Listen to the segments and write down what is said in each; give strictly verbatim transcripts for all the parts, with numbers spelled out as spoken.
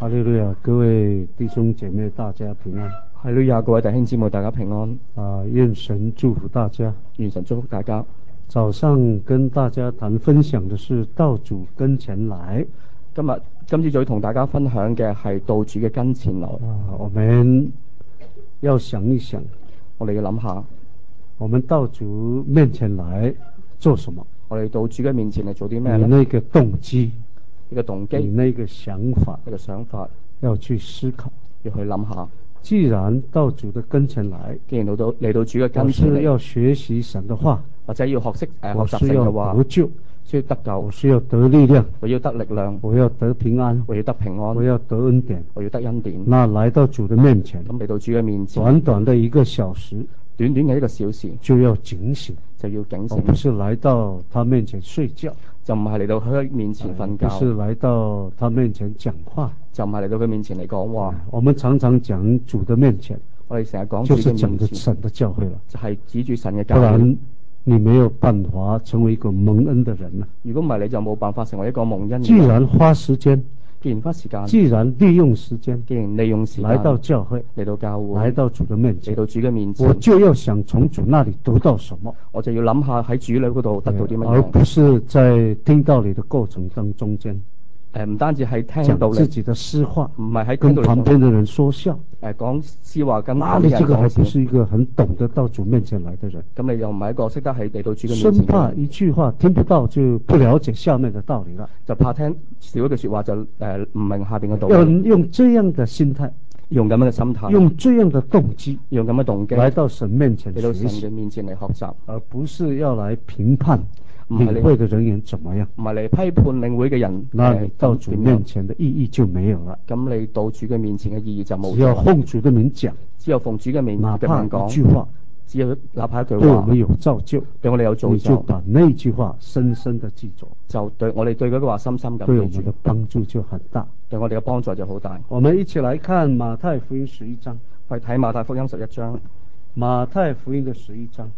哈利路亞，各位弟兄姐妹，大家平安。 哈利路亞，各位弟兄姊妹，大家平安。 啊，願神祝福大家， 願神祝福大家。 早上跟大家談分享的是到主跟前來。 今日今朝早同大家分享嘅係到主嘅跟前來。 啊，我們要想一想， 我哋要諗下， 我們到主面前來做什麼？ 我哋到主嘅面前嚟做啲咩咧？ 你那個動機， 呢個動機， 你那個想法， 呢個想法， 要去思考， 要去諗下。 既然到主的跟前來， 既然到到嚟到主嘅跟前嚟， 我是要學習神的話， 或者要學識誒、呃、學習我是要神嘅話， 得救， 需要得救， 我是要得力量， 我要得力量， 我要得平安， 我要得平安， 我要得恩典， 我要得恩典。 那來到主的面前， 咁嚟到主嘅面前， 短短的一個小時， 短短嘅一個小時就要警醒， 就要警醒， 而不是來到他面前睡覺， 就唔係嚟到佢面前瞓覺， 不是來到他面前講話， 就唔係嚟到佢面前嚟講話。 我們常常講主的面前， 我哋成日講主就是嘅面前， 講着神的教會了， 就係指住神嘅教不會。 然你沒有辦法成為一個蒙恩的人了。 如果唔係，你就冇辦法成為一個蒙恩嘅人。 既然花時間， 既然花時間， 既然利用時間， 既然利用時間來到教會， 嚟到教會， 來到主的面前， 嚟到主嘅面前， 我就要想從主那裡得到什麼， 我就要諗下喺主裏嗰度得到啲乜嘢， 而不是在聽道理的過程當中間， 誒唔單止係聽道理， 講自己的私話， 唔係喺跟旁邊的人說笑， 誒講私話跟那你這個還不是一個很懂得到主面前來的人。 咁你又唔係一個識得喺嚟到主嘅面前嘅人， 生怕一句話聽不到就不了解下面的道理了， 就怕聽少一句說話就誒唔、呃、明下邊嘅道要理。 用這樣的心態， 用咁樣嘅心態， 用這樣的動機， 用咁嘅動機來到神面前嚟到神學習， 嘅面前嚟學習， 而不是要來評判唔係領會的人員怎麼樣。 唔係嚟批判領會嘅人。 那你到主面前的意義就沒有了。 咁你到主嘅面前嘅意義就冇咗。 只要奉主的名講， 只有奉主嘅名哪怕嘅名講一句話， 只有哪怕一句話， 對我們有造就， 對我哋有造你就就， 把那句話深深的記住， 就對我哋對嗰句話深深咁對我記住， 們的幫助就很大。 對我哋嘅幫助就好大。 我們一起來看馬太福音十一章， 去睇馬太福音十一章。 馬太福音的十一章。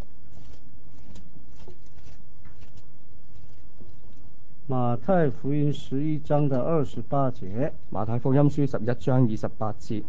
馬太福音十一章的二十八節。 馬太福音書十一章二十八節。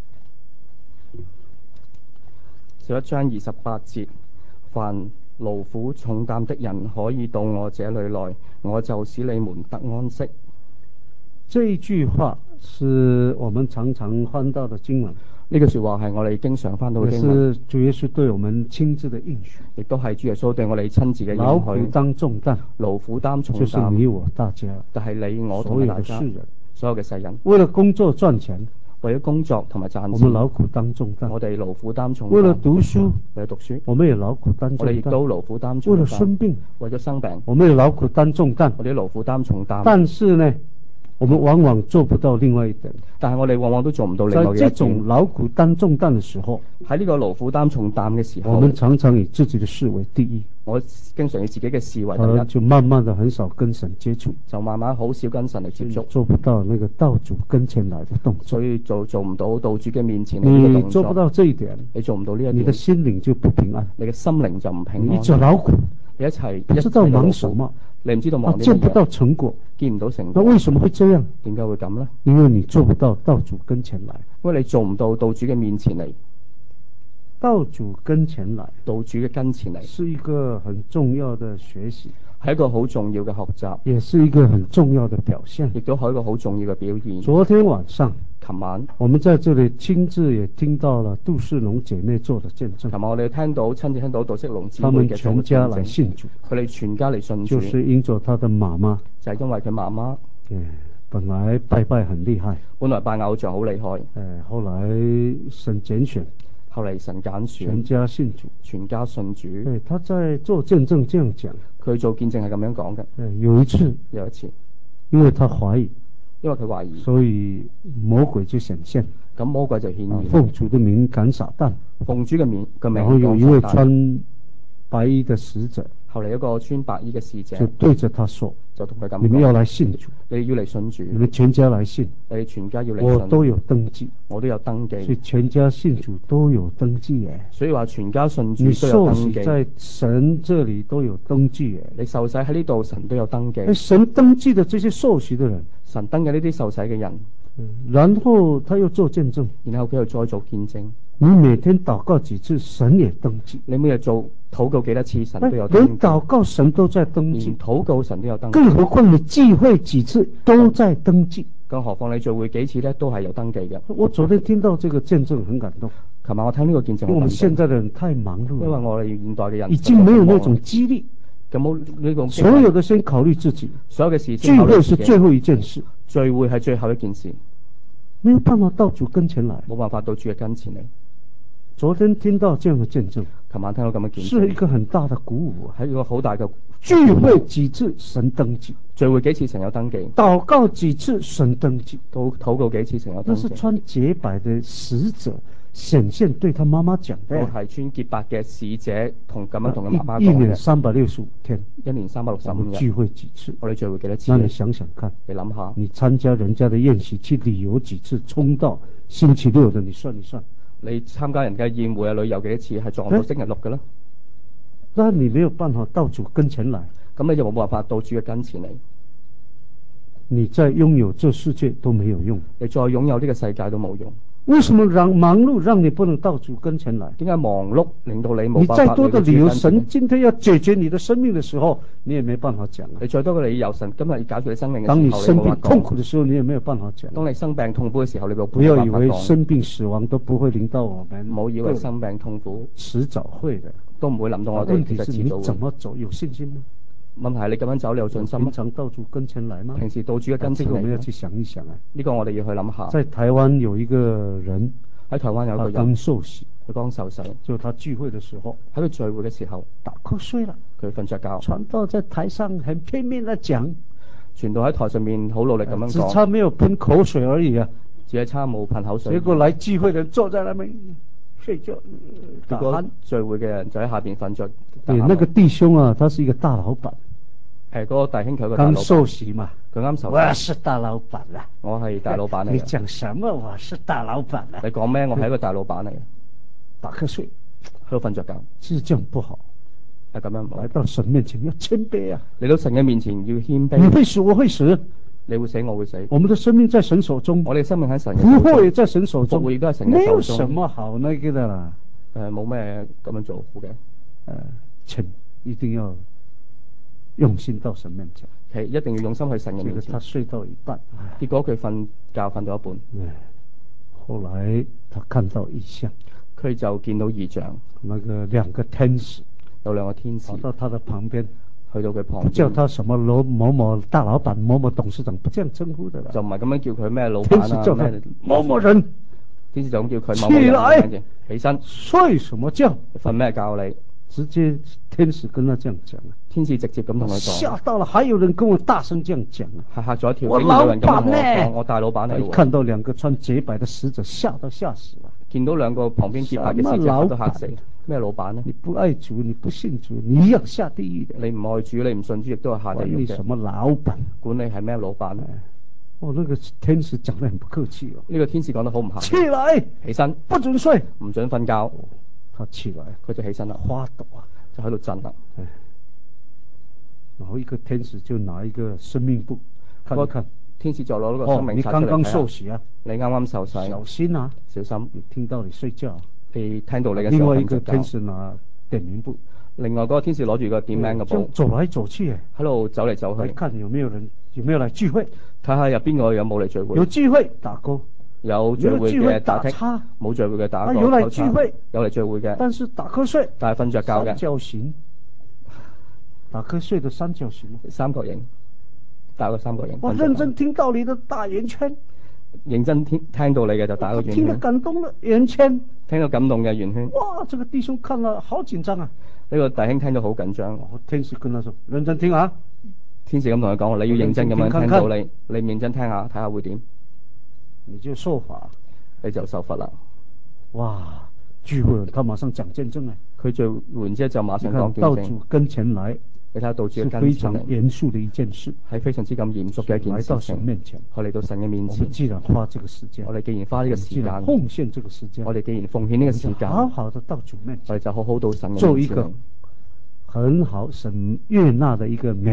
十一章二十八節，凡勞苦重擔的人可以到我這裏來，我就使你們得安息。 這一句話是我們常常翻到的經文。 呢句說話係我哋經常翻到嘅經文， 也是主耶穌對我們親自的應許， 亦都係主耶穌對我哋親自嘅應許。 勞苦當重擔， 勞苦擔重擔， 就是你我大家， 就係你我同大家， 所有的世人， 所有嘅世人， 為了工作賺錢， 為咗工作同埋賺錢， 我們勞苦當重擔； 我哋勞苦擔重擔， 為了讀書， 為咗讀書， 我們也勞苦擔重擔； 我哋亦都勞苦擔重擔； 為了生病， 為咗生病， 我們也勞苦擔重擔； 我哋勞苦擔重擔。 但是呢，我們往往做不到另外一點， 但係我哋往往都做唔到另外嘅一點。 在這種勞苦擔重擔的時候， 喺呢個勞苦擔重擔嘅時候， 我們常常以自己的事為第一， 我經常以自己嘅事為第而一， 就慢慢的很少跟神接觸， 就慢慢好少跟神嚟接觸， 做不到那個到主跟前來的動作， 所以做做唔到到主嘅面前嚟呢個動作。 你做不到這一點， 你做唔到呢一點， 你的心靈就不平安， 你嘅心靈就唔平安。 你一直勞苦， 你一齊不知道忙什麼， 你唔知道忙啲乜嘢， 見不到成果， 見唔到成果。 那為什麼會這樣？ 點解會咁呢？ 因為你做不到到主跟前來， 因為你做唔到到主嘅面前嚟， 到主跟前來， 到主嘅跟前嚟， 是一個很重要的學習， 係一個好重要嘅學習， 也是一個很重要的表現， 亦都係一個好重要嘅表現。 昨天晚上， 琴晚我們在這裡親自也聽到了杜世龍姐妹做的見證。 琴晚我哋聽到親自聽到杜色龍姊他們妹嘅全家來信主， 佢哋全家嚟信主， 就是因着他的媽媽， 就係因為佢媽媽， 誒，本來拜拜很厲害， 本來拜偶像好厲害， 誒，後來神揀選， 後嚟神揀選， 全家信主， 全家信主。 誒，他在做見證這樣講， 佢做見證係咁樣講嘅。 誒，有一次， 有一次， 因為他懷疑， 因為佢懷疑， 所以魔鬼就顯現， 咁魔鬼就顯現， 奉主的名趕撒旦， 奉主嘅名嘅名， 然後有一位穿白衣的使者， 後嚟一個穿白衣嘅使者就對着他說， 就同佢咁講， 你們要來信主， 你要嚟信主， 你們全家來信， 你哋全家要嚟信， 我都有登記， 我都有登記， 所以全家信主都有登記誒， 所以話全家信主你都有登記， 受洗在神這裏都有登記誒， 你受洗喺呢度神都有登記， 神登記的這些受洗的人， 神登嘅呢啲受洗嘅人， 然後他又做見證， 然後佢又再做見證。 你每天禱告幾次，神也登記。 你每日做禱告幾多次，神都有連登記。 禱告神都在登記， 連禱告神都有登記。 更何況你聚會幾次都在登記。 更何況你聚會幾次咧，都係有登記嘅。 我昨天聽到這個見證很感動。 琴晚我聽呢個見證好感動。 因為我們現在的人太忙碌了， 因為我哋現代嘅人已經沒有那種激勵。 咁冇呢個所有的先考慮自己， 所有嘅事聚會是最後一件事， 聚會係最後一件事， 沒有辦法到主跟前來， 冇辦法到主嘅跟前嚟。 昨天聽到這樣的見證， 琴晚聽到咁嘅見證， 是一個很大的鼓舞啊！ 係一個好大嘅聚會幾次神登記， 聚會幾次神有登記， 禱告幾次神登記， 禱禱告幾次神有登記。 那是穿潔白的使者顯現對他媽媽講的， 我係穿潔白嘅使者同咁樣同佢媽媽講嘅。 一年三百六十五天， 一年三百六十五日聚會幾次？ 我哋聚會幾多次？ 那你想想看， 你諗下， 你參加人家的宴席去旅遊幾次，衝到星期六的，你算一算。 你參加人家宴會啊旅遊幾多次係撞到星期六嘅咧？ 那你沒有辦法到主跟前來， 咁你就冇辦法到主嘅跟前嚟。 你再擁有這世界都沒有用， 你再擁有呢個世界都冇用。 為什麼讓忙碌讓你不能到主跟前來？ 點解忙碌令到你冇你辦法？ 再多的理由，神今天要解決你的生命的時候，你也沒辦法講啊。 你再多嘅理由，神今日要解決你生命嘅時候， 當你生病你冇辦法講。 痛苦的時候，你也沒有辦法講。 當你生病痛苦嘅時候，你冇不要以為辦法講。 生病死亡都不會臨到我們， 唔好以為生病痛苦遲早會的， 都唔會臨到我哋。 問題是你其實遲早會怎麼走，有信心嗎？ 問題係你咁樣走，你有信心嗎？ 平常到主跟前來嗎？ 平時到主嘅跟前這個我們要嚟， 去想一想啊。 呢個我哋要去諗下。 在台灣有一個人， 喺台灣有一個他剛人， 受洗， 佢剛受洗， 就他聚會的時候喺佢聚會嘅時候打瞌睡了， 佢瞓着覺， 傳道在台上很拼命地講， 傳道喺台上面好努力咁樣只講， 差沒有噴口水而已啊。 只係差冇噴口水。 結果來聚會的人坐在那邊睡覺，打結果鼾。 聚會嘅人就喺下邊瞓着。 對，那個弟兄啊，他是一個大老闆， 誒，嗰個弟兄佢個大老剛受闆， 洗嘛。 佢啱受洗。 我是大老闆啦， 我係大老闆嚟你嘅。 講什麼？我是大老闆啦。 你講咩？我係一個大老闆嚟嘅， 打瞌睡， 喺度瞓着覺， 其實這樣不好。 係咁樣唔好來。到神面前要謙卑啊！ 嚟到神嘅面前要謙你卑。 會死，我會死， 你會死，我會死。 我們的生命在神手中， 我哋生命喺神嘅復活也手中， 在神手中， 復活亦都係神嘅沒有手中什麼好那個的啦。 誒，冇咩咁樣做好嘅。 呃，請一定要用心到神面前。 係一定要用心去神嘅面前結果他。睡到一半，唉結果佢瞓覺瞓到一半， 唉後來他看到異象， 佢就見到異象， 那個兩個天使有兩個天使跑到他的旁邊， 去到佢旁不叫邊， 他什麼某某某大老闆、某某董事長，不這樣稱呼的啦。 就唔係咁樣叫佢咩老天使闆啊叫他咩， 某某人， 天使就咁叫佢某某人起來咁樣嘅起身， 睡什麼覺？ 瞓咩覺你？ 直接天使跟他這樣講啊， 天使直接咁同佢講， 嚇到了，還有人跟我大聲這樣講啊。 係嚇咗一跳， 我竟然有人咁樣同我老闆呢講，我大老闆嚟一喎。 看到兩個穿潔白的使者，嚇到嚇死了。 見到兩個旁邊結派嘅使者嚇都嚇死，咩老闆呢？ 你不愛主，你不信主，你一樣下地獄的。 你唔愛主，你唔信主，亦都係下地獄嘅。 管你什麼老闆？ 管你係咩老闆呢？ 哦，那個天使講得很不客氣哦。 呢個天使講得好唔客氣。 起來， 起身， 不准睡。 唔准瞓覺。 他起來， 佢就起身啦， 發抖啊， 就喺度震啦。 哎，然後一個天使就拿一個生命簿看一看。 天使就攞嗰個哦生，命你冊出嚟睇下。 剛剛受洗啊， 你啱啱受洗， 小心啊！ 小心。 你聽到你睡覺。 你聽到你嘅時另候外一個天瞓着覺。 使拿點名簿， 另外嗰個天使攞住個點名嘅簿， 走來走去， 喺度走嚟走來去， 看有沒有人有沒有來聚會， 睇下入邊個有冇嚟聚會。 有聚會打勾， 有聚會沒有聚會嘅打剔， 打叉， 冇聚會嘅打個啊有嚟扣叉聚會， 有嚟聚會嘅， 但是打瞌睡， 但係瞓着覺三嘅， 角形，打瞌睡的三角形。 三角形，打個三角形。 我瞓着覺認真聽到你的大圓圈， 認真聽聽到你嘅就打個圓聽得圈， 感動了圓圈。 聽到感動嘅圓圈。 哇，這個弟兄看了好緊張啊！ 呢個弟兄聽到好緊張， 我天使跟他說：認真聽啊！ 天使咁同佢講：你要認真咁樣聽認真聽看到你，你認真聽下，睇下會點， 你就受罰。 你就受罰啦。 哇！聚會他馬上講見證啊！ 佢聚完之後就馬你上講看到見證。 主跟前來， 你睇下到主是嘅跟非常前嚟， 嚴肅的一件事。 係非常之咁嚴肅嘅一件事來到神情。 面前， 我嚟到神嘅面前我們，既然花這個時間， 我哋既然花呢個時既然間， 奉獻這個時間， 我哋既然奉獻呢個時間， 好好的到主面前， 我哋就好好到神嘅面前做一個很好神悅納的一個綿羊，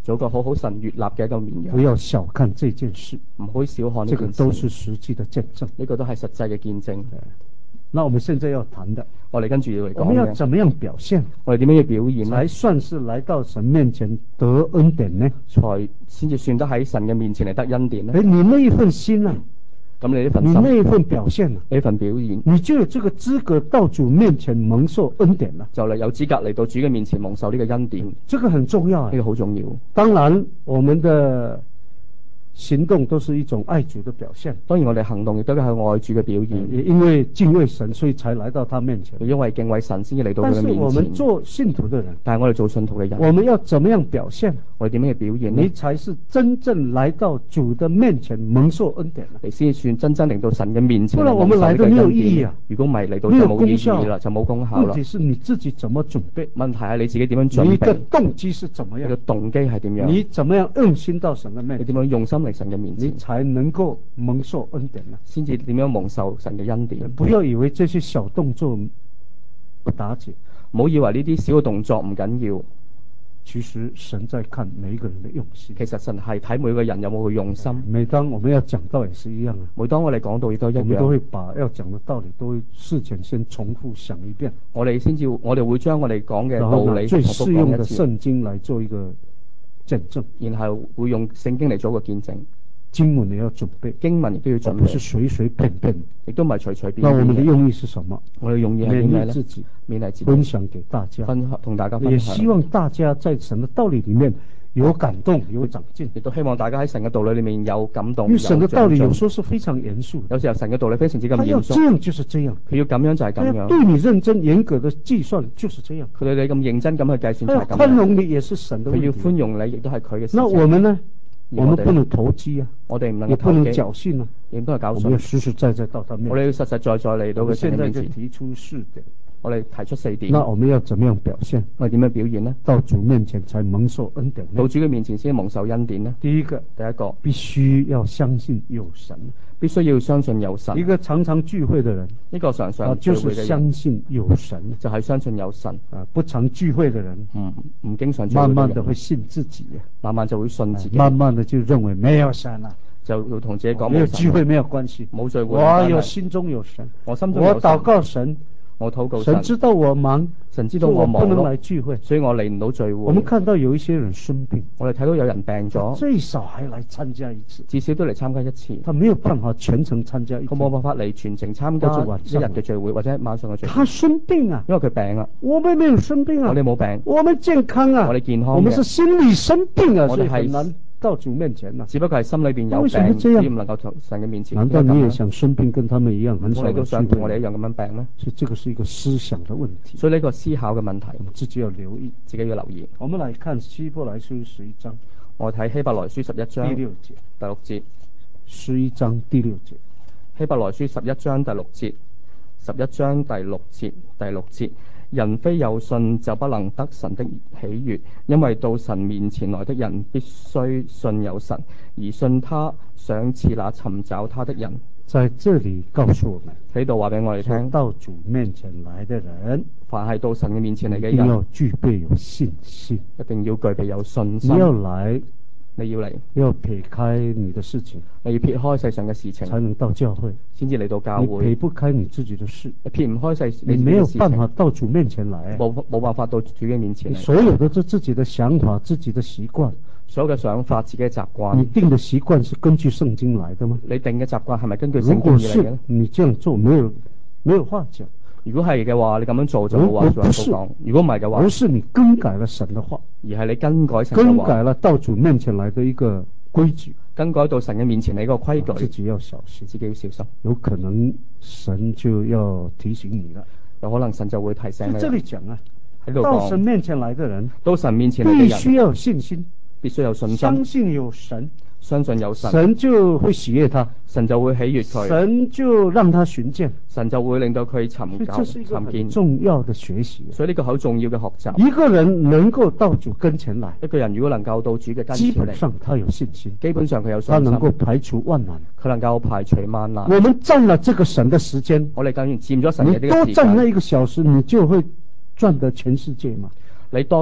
做個好好神悅納嘅一個綿羊。 不要小看這件事， 唔好小看呢這個件事， 都是實際的見證。 呢個都係實際嘅見證。 那我們現在要談的， 我哋跟住要嚟我們要講嘅， 怎麼樣表現， 我哋點樣去表現才呢？ 算是來到神面前得恩典呢？ 才先至算得喺神嘅面前嚟得恩典呢？ 誒，你那一份心啊， 咁你呢份心， 你那一份表現啊， 呢份表現， 你就有這個資格到主面前蒙受恩典了。 就嚟有資格嚟到主嘅面前蒙受呢個恩典。呢這個很重要啊， 個好重要。 當然，我們的行動都是一種愛主的表現。 當然我哋行動亦都係愛主嘅表現， 也因為敬畏神，所以才來到他面前。 因為敬畏神先至嚟到佢嘅但是我們面前。 做信徒的人， 但係我哋做信徒嘅人， 我們要怎麼樣表現， 我哋點樣去表現呢？ 你才是真正來到主的面前蒙受恩典了。 你先算真真令到神嘅面前不然我們來都沒有意義啊！ 如果唔係嚟到就冇意義啦，就冇功效啦問題。是你自己怎麼準備？ 問題係你自己點樣準你的備？ 動機是怎麼你嘅樣？ 動機係點樣？ 你怎麼樣用心到神的面前， 你點樣用心嚟神嘅面你前， 才能夠蒙受恩典呢？ 先至點樣蒙受神嘅恩典？ 不要以為這些小動作不打緊， 唔好以為呢啲小嘅動作唔緊要， 其實神在看每一個人的用心。 其實神係睇每個人有冇去用心。 每當我們要講道也是一樣啊， 每當我哋講到亦都一我們都會樣， 把要講的道理都會事前先重複想一遍， 我哋先至我哋會將我哋講嘅然後道理拿最重複適用的講一次， 聖經來做一個見證。 然後會用聖經嚟做一個見證。 經文你要準備， 經文亦都要而準不是備， 隨隨便便。 亦都唔係隨隨便那我們的便嘅。 用意是什麼？ 我哋用意係勉點解呢？ 勵自己， 勉勵自己， 分享給大家， 分享同大家也分享。 希望大家在神的道理裏面有感動，有長進。 亦都希望大家喺神嘅道理裏面有感動， 因為神的道理有有長進。 時候是非常嚴肅的， 有時候神嘅道理非常之咁他要這嚴肅， 樣就是這樣， 佢要咁樣就係他咁樣， 要對你認真嚴格的計算就是這樣， 佢對你咁認真咁去計算他要就係咁樣。 寬容你也是神的佢要問題。 寬容你，亦都係佢嘅事那情。 我們呢？我而我哋們不能投機啊， 我哋唔能也不能夠投機， 僥倖啊， 亦都係搞我們要信。 實實在在到他面前。 我哋要實實在在嚟到佢我們現在神嘅面前。 就提出四點， 我哋提出四點， 那我們要怎麼樣表現？ 我哋點樣表現呢？ 到主面前才蒙受恩典呢到？主嘅面前先蒙受恩典呢？ 第一個， 第一個必須要相信有神。 必須要相信有神。 一個常常聚會的人， 呢個常啊， 常聚就是會嘅人相信有神。 就係相信有神。 啊，不常聚會的人， 唔唔經常聚會嘅人慢慢的會信自己， 慢慢就會信自己， 慢慢的就認為沒有神了， 就要同自己講沒有冇神聚會沒有關係， 冇聚會冇我關係有心中有神， 我心中有神我禱告神， 我禱告神知道我忙， 神知道所以我不能我忙碌來聚會。 所以我嚟唔到聚會。 我們看到有一些人生病， 我哋睇到有人病咗， 最少還來參加一次， 至少都嚟參加一次。 他沒有辦法全程參加一佢冇天。 辦法嚟全程參加或者晚上一日嘅聚會或者晚上嘅聚會， 他生病啊， 因為佢病啊， 我們沒有生病啊， 我哋冇病， 我們健康啊， 我哋健康嘅我們是心理生病啊，所以我哋係很難到主面前啊。 只不過係心裏邊有為什麼病， 這樣只唔能夠同神嘅面前。 難道你也點解咁呢想生病跟他們一樣很少我哋都來聚會嗎？ 想同我哋一樣咁樣病咩？ 所以這個是一個思想的問題， 所以呢個思考嘅問題， 我們自己要留意。 自己要留意。 我們來看希伯來書十一章我睇希伯來書十一章第六節， 第六節， 十一章第六節， 希伯來書十一章第六節，十一章第六節，第六節，人非有信就不能得神的喜悅，因為到神面前來的人必須信有神，而信他賞賜那尋找他的人。 在這裡告訴我們， 喺度話俾我哋聽， 到主面前來的人， 凡係到神嘅面前嚟嘅一定要人， 具備有信心。 一定要具備有信你心。 要來， 你要嚟， 要撇開你的事情， 你要撇開世上嘅事情， 才能到教會。 先至嚟到教你撇會。 不開你自己的事， 你撇唔開世你你自己嘅事沒有辦法情， 到主面前來。 冇冇辦法到主嘅面前你嚟。 所有的都自己的想法、自己的習慣， 所有嘅想法、自己嘅習你慣， 定的習慣是根據聖經來的嗎？ 你定嘅習慣係咪根據如聖經果是而嚟嘅呢？ 你這樣做，沒有沒有話講。 如果係嘅話，你咁樣做就冇話如果不是做好講。如果唔係嘅話， 而是你更改了神的話， 而係你更改神更嘅話， 改了到主面前來的一個規矩， 更改到神嘅面前你個規矩， 自己要小心， 自己要小心。 有可能神就要提醒你了。 有可能神就會提醒你。 在這裡講啊， 喺度講， 到神面前來的人， 到神面前嚟嘅人必須要有信心， 必須有信相心， 信有神， 相信有神， 神就會喜悅他， 神就會喜悅佢， 神就讓他尋見。 神就會令到佢所以尋找這是一個很尋見。 重要的學習。 所以呢個好重要嘅學習。 一個人能夠到主跟前來， 一個人如果能夠到主嘅跟基前嚟， 本上他有信心， 基本上佢有信他心， 能夠排除萬難。 佢能夠排除萬難。 我們佔了這個神的時間， 我哋當然佔咗神你嘅呢個時多佔那間， 一個小時，你就會賺得全世界嘛。 你多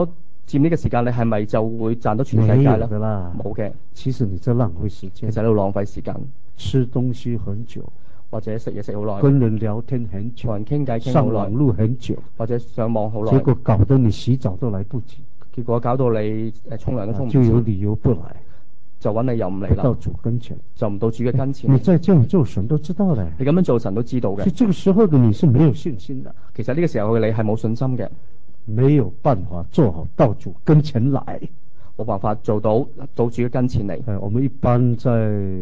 佔呢個時間，你係咪就會賺到全世界沒有咧？ 的啦， 冇嘅， 其實你在浪費時間， 其實喺度浪費時間， 吃東西很久， 或者食嘢食好耐， 跟人聊天很久， 同人傾偈傾上好耐， 網路很久， 或者上網好耐， 結果搞得你洗澡都來不及， 結果搞到你誒沖涼都沖唔切， 就有理由不來， 就揾你又唔嚟啦， 不到主跟前， 就唔到主嘅跟前。 你再這樣做，神都知道的。 你咁樣做，神都知道嘅。 所以這個時候的你是沒有信心的， 其實呢個時候嘅你係冇信心嘅， 沒有辦法做好到主跟前來， 冇辦法做到到主嘅跟前嚟。 誒，我們一般在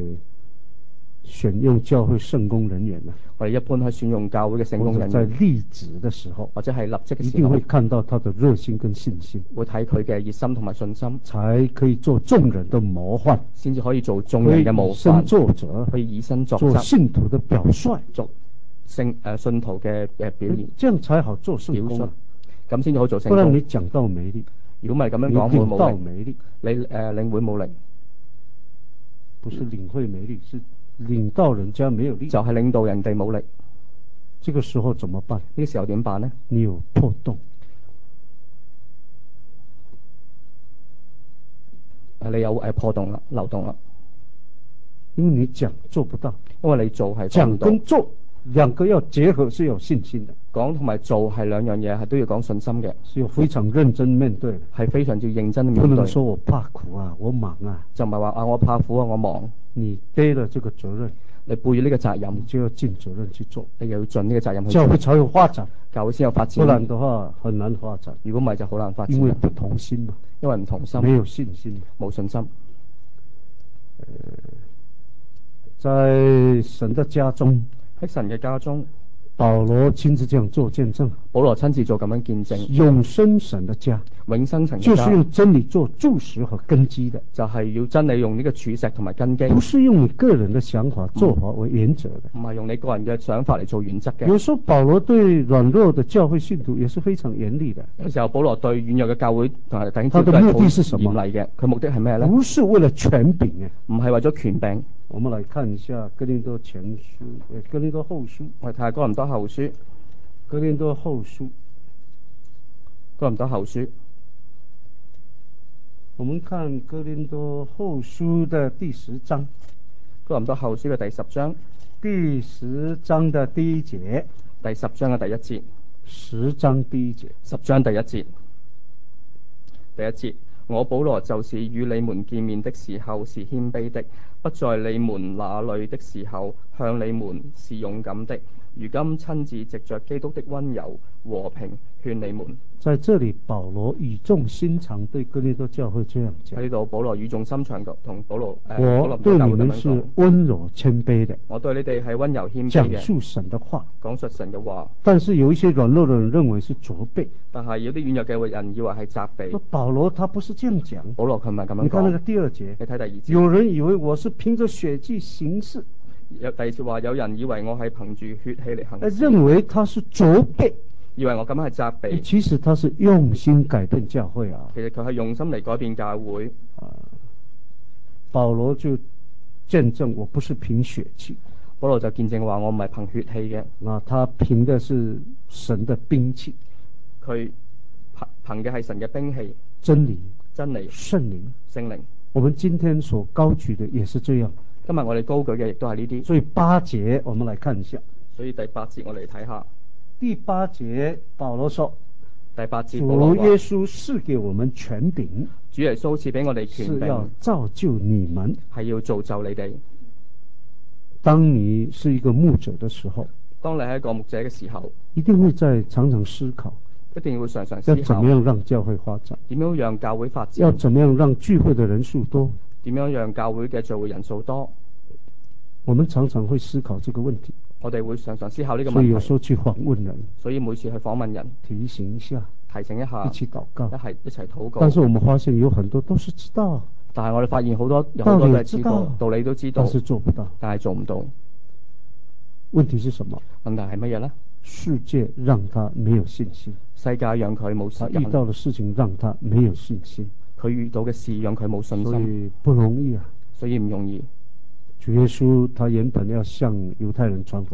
選用教會聖工人員呢， 我哋一般喺選用教會嘅聖工人在員， 立職的時候， 或者係立職嘅時候一定會，看到他的熱心跟信心， 會睇佢嘅熱心同埋信心， 才可以做眾人的模範， 先至可以做眾可以人嘅模以身範， 作則， 可以以身作做則， 信徒的表率， 做聖誒信徒嘅誒表現這樣才好做聖表率工啊，， 咁先至可以做聖不然你工。 講道沒力， 如果唔係咁樣你講，會領導冇力， 沒力， 你誒、呃、領會冇力， 不是領會沒力，是領導人家沒有力， 就係領導人哋冇力。 這個時候怎麼辦？ 呢個時候點辦呢？ 你有破洞， 誒你有誒破洞啦、漏洞啦， 因為你講做不到， 因為你做係做唔講到。 跟做兩個要結合是有信心的， 講同埋做係兩樣嘢，係都要講信心嘅， 是要非常認真面對的， 係非常之認真地不面對。 能說我怕苦啊，我忙啊， 就唔係話啊我怕苦啊我忙， 你背了這個責任， 你背咗呢個責你任， 就要盡責任去做， 你又要盡呢個責任去做， 教會才有發展， 教會先有發不然展。 的話很難發展， 如果唔係就好難發展， 因為不同心嘛， 因為唔同心， 沒有信心， 冇信心。 在神的家中， 喺神嘅家中， 保羅親自這樣做見證， 保羅親自做咁樣見證， 永生神的家永生神嘅家就是用真理做柱石和根基的， 就係要真理用呢個柱石同埋根基， 不是用你個人的想法做法為原則的。 唔係用你個人嘅想法嚟做原則嘅。 有時候保羅對軟弱的教會信徒也是非常嚴厲的， 有時候保羅對軟弱嘅教會同埋弟兄他的都係好目的是什麼？ 嚴厲嘅。佢目的係咩呢？ 不是為了權柄啊。 唔係為咗權柄。 我們來看一下哥林多前書，呃，哥林多後書， 我哋睇下哥林多後書， 哥林多後書， 哥林多後書， 我們看哥林多後書的第十章， 哥林多後書嘅第十章， 第十章的第一節， 第十章嘅第一節， 十章第一節， 十章第一節，第一節，我保羅就是與你們見面的時候是謙卑的，不在你們那裏的時候向你們是勇敢的，如今親自藉着基督的溫柔和平勸你們。 在這裡保羅語重心長對哥林多教會這樣講， 喺呢度保羅語重心長同保羅誒，哥我林多教會咁對你們是樣講。 溫柔謙卑的， 我對你哋係溫柔謙卑嘅， 講述神的話， 講述神嘅話。 但是有一些軟弱的人認為是責備， 但係有啲軟弱嘅人以為係責備。 說保羅他不是這樣講， 保羅佢唔係咁樣你看那個講。 第二節， 你睇第二節， 有人以為我是憑着血氣行事， 有第二節話有人以為我係憑住血氣嚟行事， 認為他是責備， 以為我咁樣係責備。 其實他是用心改變教會啊。 其實佢係用心嚟改變教會。 啊，保羅就見證我不是憑血氣， 保羅就見證話我唔係憑血氣嘅， 啊，他憑的是神的兵器， 佢憑憑嘅係神嘅兵器， 真理、 真理、 聖靈。 聖靈。 我們今天所高舉的也是這樣。 今日我哋高舉嘅亦都係呢啲。 所以八節我們來看一下， 所以第八節我哋嚟睇下。 第八節保羅說， 第八節保羅話， 主耶穌賜給我們權柄， 主耶穌賜俾我哋權是要柄， 造就你們。 係要造就你哋。 當你是一個牧者的時候， 當你係一個牧者嘅時候， 一定會在常常思考， 一定會常常要思考怎麼樣讓教會發展， 點樣讓教會發展， 要怎麼樣讓聚會的人數多。 點樣讓教會嘅聚會人數多。 我們常常會思考這個問題， 我哋會常常思考呢個問題。 所以有時候去訪問人， 所以每次去訪問人， 提醒一下， 提醒一下， 一起禱告， 一係一齊禱告。 但是我們發現有很多都是知道， 但係我哋發現好多有好多都係知道， 道理知道道理都知道， 但是做不到。 但係做唔到。 問題是什麼？ 問題係乜嘢呢？ 世界讓他沒有信心， 世界讓佢冇時他間， 遇到的事情讓他沒有信心， 佢遇到嘅事讓佢冇信所心， 以不容易啊。 所以唔容易。 主耶穌他原本要向猶太人傳福音，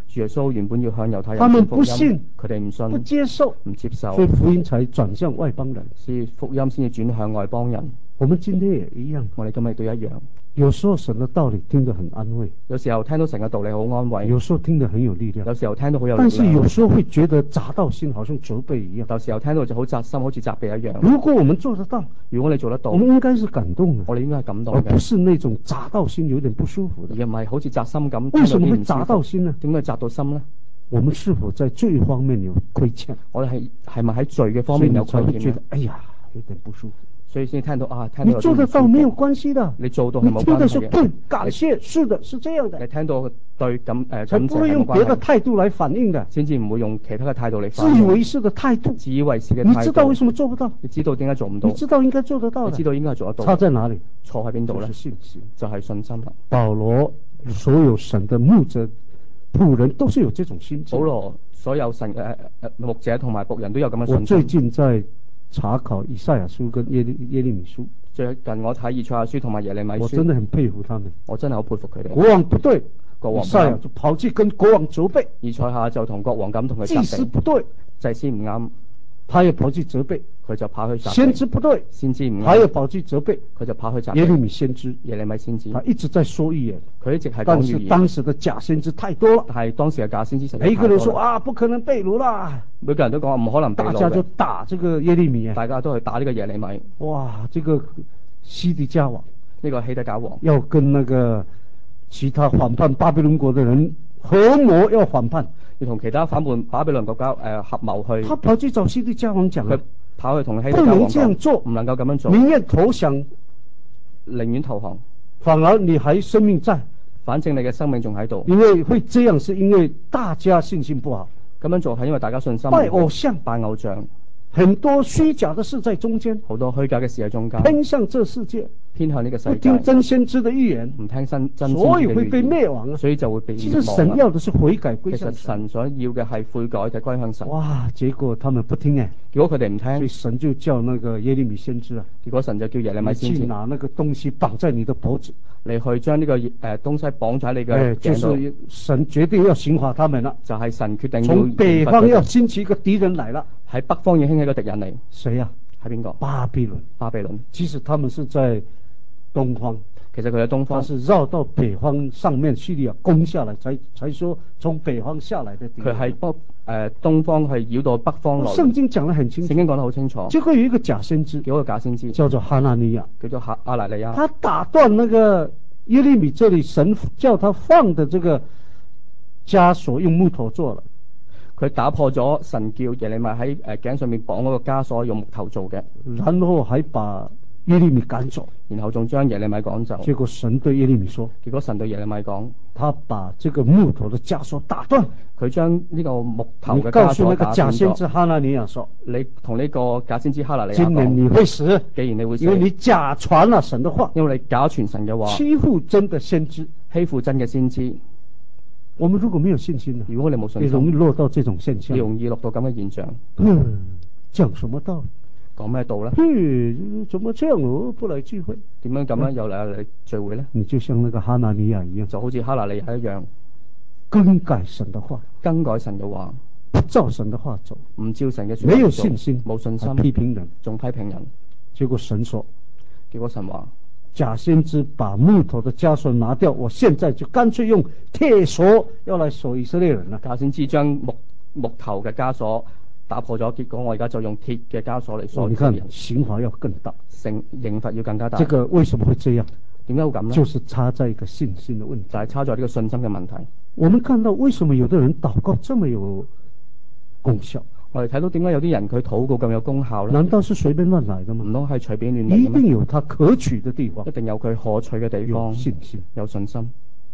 主耶穌原本要向猶太人他們傳福不信音，佢哋唔信， 不接受， 唔接受， 所以福音才轉向外邦人。 所以福音先至轉向外邦人。 我們今天也一樣， 我哋今日都一樣。 有時候神的道理聽得很安慰， 有時候聽到神嘅道理好安慰， 有時候聽得很有力量， 有時候聽到好有力但量， 是有時候會覺得扎到心，好像責備一樣。 有時候聽到就好扎心，好似責備一樣。 如果我們做得到， 如果你做得到， 我們應該是感動的， 我哋應該係感動嘅， 而不是那種扎到心有點不舒服的。 而唔係好似扎心咁。 為什麼會扎到心呢？ 點解扎到心呢？ 我們是否在罪方面有虧欠？ 我哋係係咪喺罪嘅方面有虧欠呢？ 覺得哎呀，有點不舒服。 所以先聽到啊，聽到你做得到沒有關係的， 你做到係冇關係嘅。 你聽的說對，感謝，是的，是這樣的。 你聽到對咁誒， 才不會用別的態度來反應的， 先至唔會用其他嘅態度嚟反應。 自以為是的態度， 自以為是嘅態度。 你知道為什麼做不到？ 你知道點解做唔到？ 你知道應該做得到的， 你知道應該係做得到。 差在哪裡？ 錯喺邊度咧？ 就是信心， 就係信心啦。 保羅所有神的牧者僕人都是有這種心智。 保羅所有神誒誒牧者同埋僕人都有咁嘅信心。 我最近在查考以賽亞書跟耶利耶利米書。 最近我睇以賽亞書同埋耶利米書， 我真的很佩服他們。 我真係好佩服佢哋。 國王不對， 國王以賽亞就跑去跟國王責備。 以賽亞就同國王咁同佢責備。 祭司不對， 祭司唔啱， 他也跑去責備。 佢就跑去責備。 先知不對， 先知唔啱， 他也跑去責備。 佢就跑去責備。 耶利米先知， 耶利米先知， 他一直在說預言， 佢一直係講但預言。 是當時的假先知太多了， 係當時嘅假先知實在太多。 每一個人說啊，不可能被擄啦， 每個人都講唔可能被擄嘅。 大家就打這個耶利米， 大家都去打呢個耶利米。 哇，這個西底家王， 呢個希底家王要跟那個其他反叛巴比倫國的人合謀要反叛， 要同其他反叛巴比倫國家誒合謀去。 他跑去找西底家王講， 佢跑去同希底家不能王講， 這樣做， 唔能夠咁樣做， 寧願投降， 寧願投降， 反而你還生命在， 反正你嘅生命仲喺度。 因為會這樣，是因為大家信心不好， 咁樣做係因為大家信心拜偶像， 拜偶像， 很多虛假的事在中間， 好多虛假嘅事喺中間， 偏向這世界， 偏向呢個世界， 不聽真先知的預言， 唔聽真真先知嘅預言， 所以會被滅亡啊！ 所以就會被滅亡。 其實神要的是悔改歸其實向神， 神所要嘅係悔改嘅歸向神。 哇！結果他們不聽誒， 結果佢哋唔聽， 所以神就叫那個耶利米先知啊， 結果神就叫耶利米先知去拿那個東西綁在你的脖子， 你去將呢個誒東西綁喺你嘅哎，就頸度， 是神決定要刑罰他們了， 就係神決定要從北方要刑罰佢哋。 興起一個敵人來了， 喺北方要興起一個敵人嚟， 誰啊？ 係邊個？ 巴比倫。 巴比倫。 其實他們是在東方， 其實佢喺東他方， 是繞到北方上面敘利亞攻下來，才才說從北方下來的敵人。 佢喺北誒東方係繞到北方來。 聖經講得很清楚， 聖經講得好清楚。 結果有一個假先知， 叫個假先知， 叫做哈拿尼亞， 叫做哈阿拿尼亞。 他打斷那個耶利米這裡神叫他放的這個枷鎖，用木頭做了。 佢打破咗神叫耶利米喺誒頸上面綁嗰個枷鎖，用木頭做嘅， 然後還把耶利米趕走， 然後仲將耶利米趕走。 結果神對耶利米說， 結果神對耶利米講， 他把這個木頭的枷鎖打斷。 佢將呢個木頭你嘅告訴那個枷鎖打斷假先知咗。 哈拿尼亞說， 你同呢個假先知哈拿尼亞今年講， 你會死， 既然你會死， 因為你假傳了神的話， 因為你假傳神嘅話， 欺負真的先知。 欺負真嘅先知。 我們如果沒有信心呢？ 如果你冇信你容易心， 落到這種現象。 你容易落到咁嘅現象。 嗯，講什麼道理？ 講咩道咧？ 嗯，怎麼這樣哦？不來聚會？ 點樣咁樣又嚟嚟聚會咧？ 你就像那個哈拿尼亞一樣， 就好似哈拿尼亞一樣， 更改神的話， 更改神嘅話， 不照神的話走， 唔照神嘅說話沒有做信心， 冇信心， 還批評人， 仲批評人。 結果神說， 結果神話， 假先知把木頭的枷鎖拿掉，我現在就乾脆用鐵鎖要來鎖以色列人了。 假先知將木木頭嘅枷鎖打破咗，結果我而家就用鐵嘅枷鎖嚟鎖哦，你看以色列人。 刑罰要更大， 刑刑罰要更加大。 這個為什麼會這樣？ 點解會咁呢？ 就是差在一個信心的問題， 就係差在呢個信心嘅問題。 我們看到為什麼有的人禱告這麼有功效？ 我哋睇到點解有啲人佢禱告咁有功效呢？ 難道是隨便亂來的唔嗎？ 通係隨便亂嚟一嘅咩？ 定有他可取的地方一，定有佢可取嘅地有方， 信心。 有信心。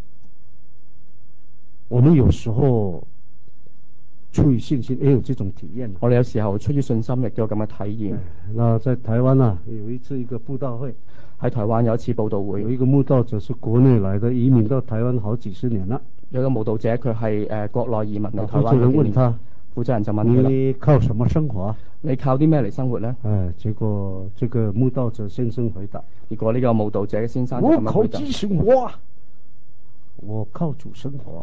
我們有時候出於信心也有這種體驗。 我哋有時候出於信心，亦都有咁嘅體驗。 那在台灣啊，有一次一個佈道會， 喺台灣有一次佈道會， 有一個慕道者是國內來的，移民到台灣好幾十年了。 有個慕道者佢係誒國內移民嚟台負責人灣嘅問他， 負責人就問佢啦： 你靠什麼生活啊？ 你靠啲咩嚟生活呢？ 哎，結果這個慕道者先生回答： 結果呢個慕道者嘅先生就我咁樣回答： 靠主生活啊，我靠主生活。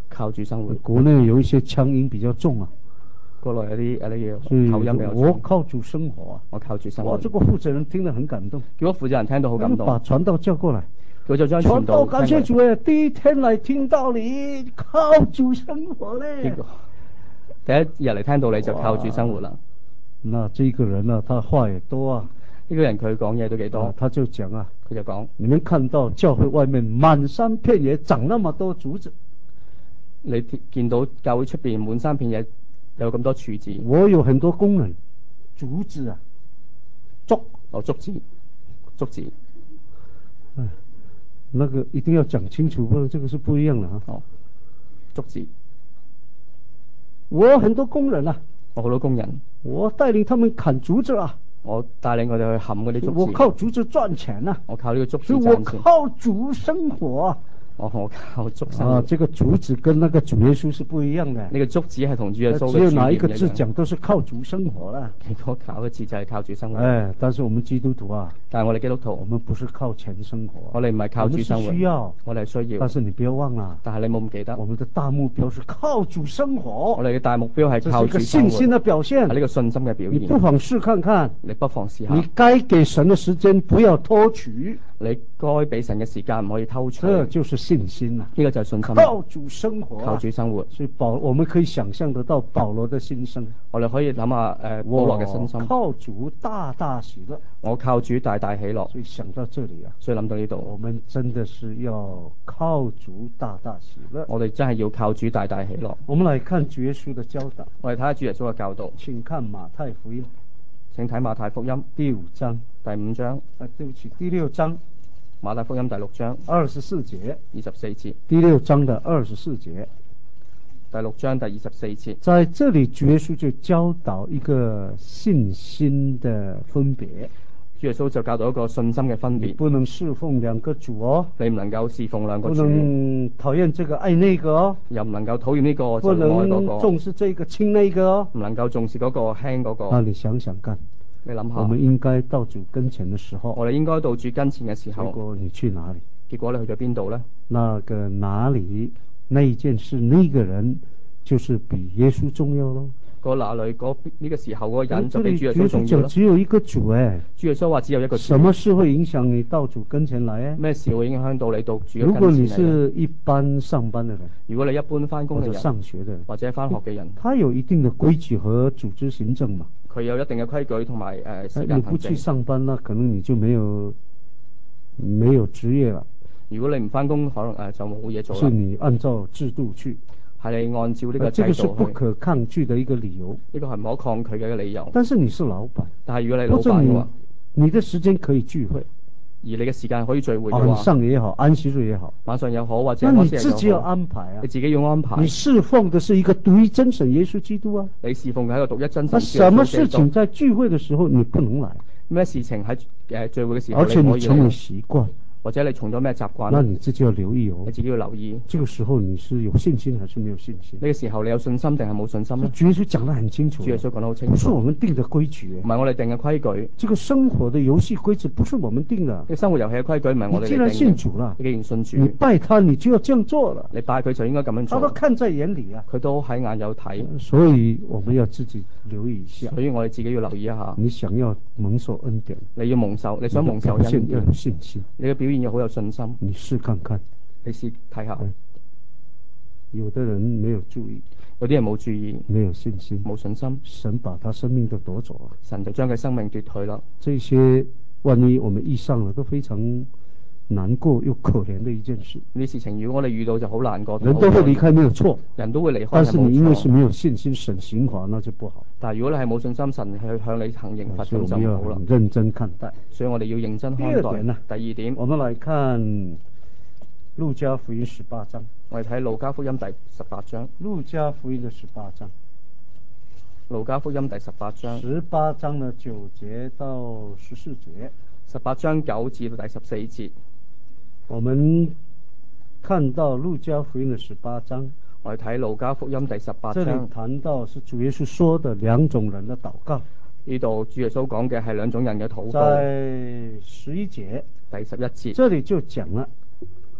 靠主生活。 國內有一些腔音比較重啊， 國內有啲有啲所以口音比較我重。 靠主生活啊， 我靠主生活。 哇，這個負責人聽得很感動， 結果負責人聽到好感動， 把傳道叫過來， 佢就將傳道道感謝主誒，第一天嚟聽到你靠主生活咧。 第一日嚟聽到你就靠主生活啦。 那這個人啊，他話也多啊。 呢個人佢講嘢都幾多， 啊，他就講啊， 佢就講： 你們看到教會外面滿山遍野長那麼多竹子， 你見到教會出邊滿山遍野有咁多柱子。 我有很多工人，竹子啊，竹哦，竹子，竹子。 唉，那個一定要講清楚，不然這個是不一樣的啊。 哦，竹子。 我有很多工人啊， 我好多工人， 我帶領他們砍竹子啊。 我帶領我哋去冚嗰啲竹子。 我靠竹子賺錢啊， 我靠呢個竹子所以我賺錢。 靠主生活。 我我靠竹生活。 啊，這個竹子跟那個主耶穌是不一樣的。 呢個竹子係同主耶穌嘅只有哪一個主字講都是靠主生活啦。 結果靠嘅字就係靠主生活。 哎，但是我們基督徒啊， 但係我哋基督徒， 我們不是靠錢生活， 我哋唔係靠主生活， 我們是需要， 我哋係需要。 但是你不要忘了， 但係你冇唔記得， 我們的大目標是靠主生活。 我哋嘅大目標係靠主生活。 這是一個信心的表現， 係呢個信心嘅表現。 你不妨試看看， 你不妨試下。 你該給神的時間不要偷取， 你該俾神嘅時間唔可以偷取。 這就是信心啦。 呢個就係信心。 靠主生活， 靠主生活。 所以保，我們可以想象得到保羅的心聲。 我哋可以諗下誒保羅嘅心聲。 靠主大大喜樂， 我靠主大大喜樂。 所以想到這裡啊， 所以諗到呢度， 我們真的是要靠主大大喜樂。 我哋真係要靠主大大喜樂。 我們來看主耶穌的教導。 我哋睇下主耶穌嘅教導。 請看馬太福音。 請睇馬太福音第五章。 第五章。 啊，對不起，第六章。 馬太福音第六章二十四節。 二十四節。 第六章的二十四節。 第六章第二十四節。 在這裡，主耶穌就教導一個信心的分別。 主耶穌就教導一個信心嘅分別。 你不能侍奉兩個主哦。 你唔能夠侍奉兩個主。 不能討厭這個愛那個哦。 又唔能夠討厭呢個就愛嗰個。不能重視這個輕那個哦。 唔能夠重視嗰個輕嗰個。 那你想想看。 你諗下， 我們應該到主跟前的時候， 我哋應該到主跟前嘅時候， 結果你去哪裡？ 結果你去咗邊度呢？ 那個哪裡那一件事，那個人就是比耶穌重要咯。 個哪裡嗰呢個時候嗰個人就比主耶穌重要咯。 只有一個主誒， 主耶穌話只有一個主。 什麼事會影響你到主跟前來誒？ 咩事會影響到你到主嘅跟前嚟？ 如果你是一般上班的人， 如果你一般翻工嘅人， 或者上學的人， 或者翻學嘅人， 他有一定的規矩和組織行政嘛。 佢有一定嘅規矩同埋誒時間行政。 你不去上班啦，可能你就沒有沒有職業啦。 如果你唔翻工，可能誒、呃、就冇嘢做啦。 是你按照制度去， 係你按照呢個制度去。 這個是不可抗拒的一個理由。 呢個係唔可抗拒嘅一個理由。 但是你是老闆， 但係如果你老闆嘅話， 你的時間可以聚會， 而你嘅時間可以聚會嘅話， 晚上也好，安息日也好， 晚上又好或者那你自己要安排啊， 你自己要安排。 你侍奉的是一個獨一真神耶穌基督啊， 你侍奉嘅係一個獨一真神。 那什麼事情在聚會的時候你不能來？ 咩事情喺誒聚會嘅時候而且你成為習習慣， 或者你從咗咩習慣？ 那你自己要留意哦。 你自己要留意。 這個時候你是有信心還是沒有信心？ 呢個時候你有信心定係冇信心呢？ 主耶穌講得很清楚， 主耶穌講得好清楚， 不是我們定的規矩， 唔係我哋定嘅規矩。 這個生活的遊戲規則不是我們定的。呢個生活遊戲嘅規矩唔係我哋定嘅。 你既然信主啦， 你既然信主， 你拜他你就要這樣做了。 你拜佢就應該咁樣做。 他都看在眼裏啊， 佢都喺眼有睇。 所以我們要自己留意一下。 所以我哋自己要留意一下。 你想要蒙受恩典， 你要蒙受，你想蒙受恩典， 要有信心。 你嘅表現要好有信心。 你試看看， 你試睇下。 有的人沒有注意， 有啲人冇注意， 沒有信心， 冇信心， 神把他生命都奪走了， 神就將佢生命奪去啦。 這些萬一我們遇上了，都非常難過又可憐的一件事。 呢啲事情如果我哋遇到就好難過。 人都會離開，沒有錯， 人都會離開， 但是你因為是沒有信心，神刑罰那就不好。 但係如果你係冇信心，神去向你行刑罰咁就唔好啦。 認真看待， 所以我哋要認真看待。第二點呢？第二點， 我們來看路加福音十八章。 我哋睇路加福音第十八章。 路加福音的十八章。 路加福音第十八章。 十八章的九節到十四節。 十八章九至到第十四節。 我們看到路加福音的十八章。 我哋睇路加福音第十八章。 這裡談到是主耶穌說的兩種人的禱告。 呢度主耶穌講嘅係兩種人嘅禱告。 在十一節。 第十一節。 這裡就講了。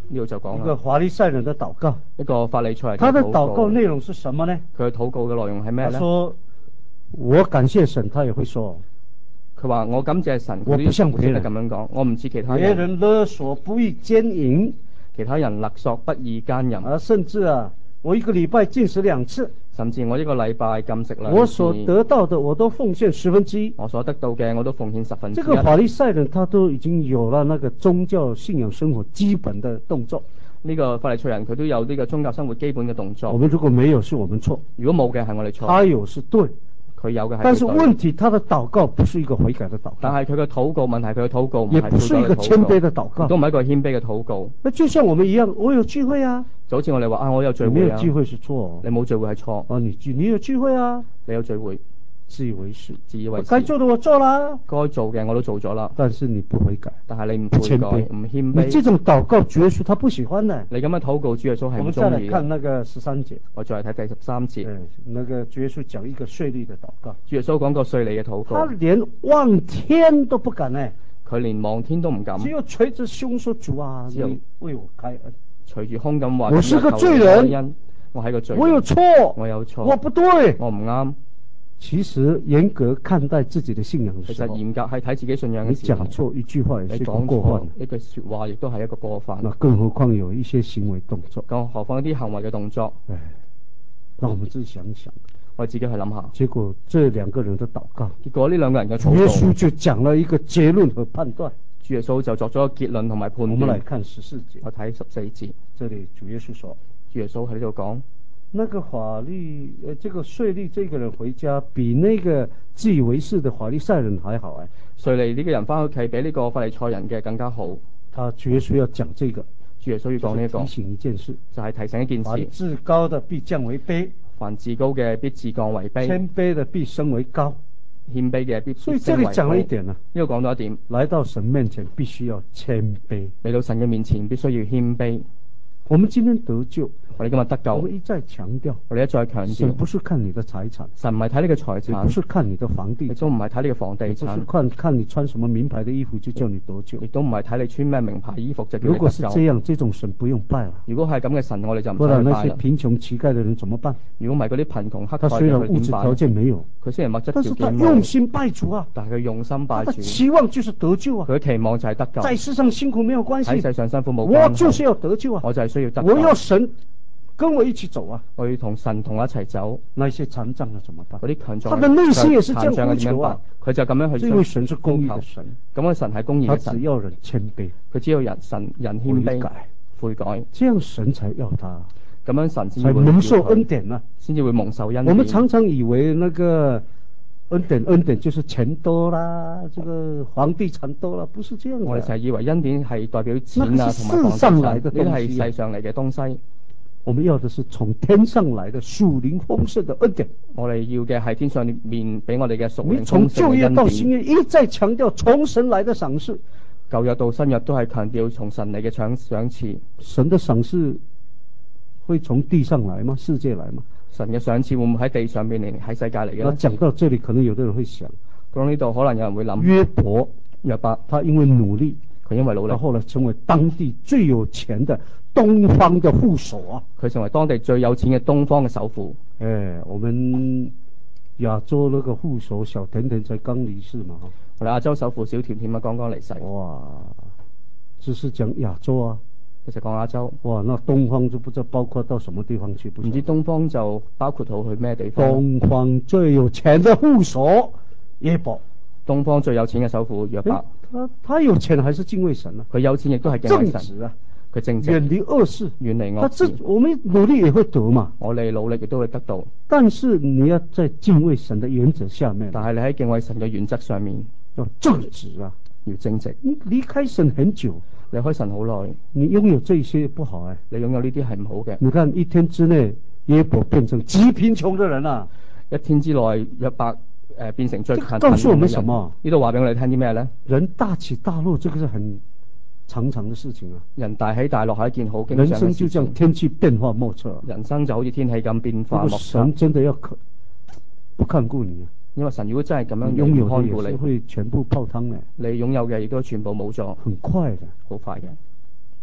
呢度就講一個啦， 法利賽人的禱告， 一個法利賽人他的嘅禱告內容是什麼呢？ 佢嘅禱告嘅內容係咩咧？ 他說：我感謝神，他也會說。 佢話我感謝神， 我不像別人佢都識得咁樣講，我唔似其他別人， 人勒索不義奸淫， 其他人勒索不義奸淫， 啊，甚至啊，我一個禮拜禁食兩次， 甚至我一個禮拜禁食兩次， 我所得到的我都奉獻十分之一。 我所得到嘅我都奉獻十分之一。 這個法利賽人他都已經有了那個宗教信仰生活基本的動作。 呢個法利賽人佢都有呢個宗教生活基本嘅動作。 我們如果沒有，是我們錯； 如果冇嘅係我哋錯。 他有是對。 佢有嘅係， 但是問題，他的禱告不是一個悔改的禱告， 但係佢嘅禱告問題，佢嘅禱告唔係也不是一個謙卑的禱告， 都唔係一個謙卑嘅禱告。 那就像我們一樣，我有聚會啊， 就好似我哋話啊，我有聚會啊， 你沒有聚會是錯， 你冇聚會係錯。 哦，你聚你有聚會啊， 你有聚會， 自以為是， 自以為是， 該做的我做啦， 該做嘅我都做咗啦。 但是你不悔改， 但係你唔悔改，唔謙卑， 你這種禱告主耶穌他不喜歡的。 你咁樣禱告主耶穌係唔中意。 我們再來看那個十三節， 我再嚟睇第十三節， 那個主耶穌講一個稅吏的禱告， 主耶穌講個稅吏嘅禱告， 他連望天都不敢呢， 佢連望天都唔敢， 只有捶着胸說主啊，你為我開恩， 捶住胸咁話， 我是個罪人， 我係個罪人， 我有錯， 我有錯， 我不對， 我唔啱。 其實嚴格看待自己的信仰的時候， 其實嚴格係睇自己信仰嘅時候， 你講錯一句話也是一個講過犯， 一句說話亦都係一個過犯。 那更何況有一些行為動作， 更何況一啲行為嘅動作。 唉，讓我們自己想想， 我哋自己去諗下。 結果這兩個人的禱告， 結果呢兩個人嘅禱告， 主耶穌就講了一個結論和判斷。 主耶穌就作咗個結論同埋判斷。 我們來看十四節， 我睇十四節， 這裏主耶穌說， 主耶穌喺呢度講。 那個法律，呃，這個稅吏這個人回家，比那個自以為是的法利賽人還好哎。 稅吏呢個人翻屋企比呢個法利賽人嘅更加好。 他主耶穌要講這個， 主耶穌要講呢、這個， 提醒一件事， 就係、是、提醒一件事。 凡至高的必降為卑， 凡至高嘅必自降為卑， 謙卑的必升為高， 謙卑嘅必升為高。 所以這裏講了一點呢， 呢度講到一點， 來到神面前必須要謙卑， 嚟到神嘅面前必須要謙卑。 我們今天得救， 我哋今日得救， 我們一再強調， 我哋一再強調， 神不是看你的財產， 神唔係睇你嘅財產， 不是看你的房地產， 亦都唔係睇你嘅房地產， 不是看看你穿什麼名牌的衣服就叫你得救， 亦都唔係睇你穿咩名牌衣服就叫你得救。 如果是這樣，這種神不用拜了。 如果係咁嘅神，我哋就唔不然那些使拜啦。 貧窮乞丐的人怎麼辦？ 如果唔係嗰啲貧窮乞丐， 他雖然物質條件沒有， 佢雖然物質條件冇， 但是他用心拜主啊， 但係佢用心拜主， 他期望就是得救啊， 佢期望就係得救。 在世上辛苦沒有關係， 喺世上辛苦冇關係， 我就是要得救啊， 我就係需要得救。 我要神跟我一起走啊， 我要同神同我一齊走。 那些殘障的怎麼辦？ 嗰啲強壯， 他的內心也是這樣追求啊， 佢就咁樣去。 因為神是公義的神， 咁嘅神係公義嘅神， 他只要人謙卑， 佢只要人神人謙卑悔改， 這樣神才要他， 咁樣神先才蒙受恩典啊， 先至會蒙受恩典。 我們常常以為那個恩典恩典就是錢多啦，這個房地產多啦，不是這樣的。 我哋成日以為恩典係代表錢啊同埋房地產，呢啲係世上嚟嘅東西。 我們要的是從天上來的屬靈豐盛的恩典。我哋要嘅係天上面俾我哋嘅屬靈豐盛嘅恩典。 從舊約到新約一再強調從神來的賞賜， 舊約到新約都係強調從神嚟嘅賞賞賜。 神的賞賜會從地上來嗎？世界來嗎？ 神嘅賞賜會唔會喺地上面嚟，喺世界嚟嘅？ 那講到這裡，可能有的人會想， 講到呢度，可能有人會諗約伯， 約伯他因為努力， 佢因為努力， 他後來成為當地最有錢的東方的副手啊！ 佢成為當地最有錢嘅東方嘅首富。 誒，我們亞洲那個副手小甜甜才剛離世嘛， 我哋亞洲首富小甜甜啊，剛剛離世。 哇，只是講亞洲啊， 其實講亞洲。 哇，那東方就不知道包括到什麼地方去， 唔知東方就包括到去咩地方？ 東方最有錢的副手約伯， 東方最有錢嘅首富約伯。 他他有錢還是敬畏神啊？ 佢有錢亦都係敬畏神。 正直啊！ 佢正直， 遠離惡事， 遠離惡事。 我們努力也會得嘛， 我哋努力亦都會得到。 但是你要在敬畏神的原則下面， 但係你喺敬畏神嘅原則上面要正直啊， 要正直。 你離開神很久， 離開神好耐， 你擁有這些不好啊， 你擁有呢啲係唔好嘅。 你看一天之內，約伯變成極貧窮的人啊！ 一天之內，約伯誒變成最貧窮嘅人。 告訴我們什麼？ 呢度話俾我哋聽啲咩咧？ 人大起大落，這個是很常常的事情啊！ 人大起大落係一件好經常嘅事情。 人生就這樣，天氣變化莫測。 人生就好似天氣咁變化莫測。 神真的要可不看顧你啊！ 因為神如果真係咁樣擁有看顧你， 會全部泡湯嘅。 你擁有嘅亦都全部冇咗， 很快嘅， 好快嘅。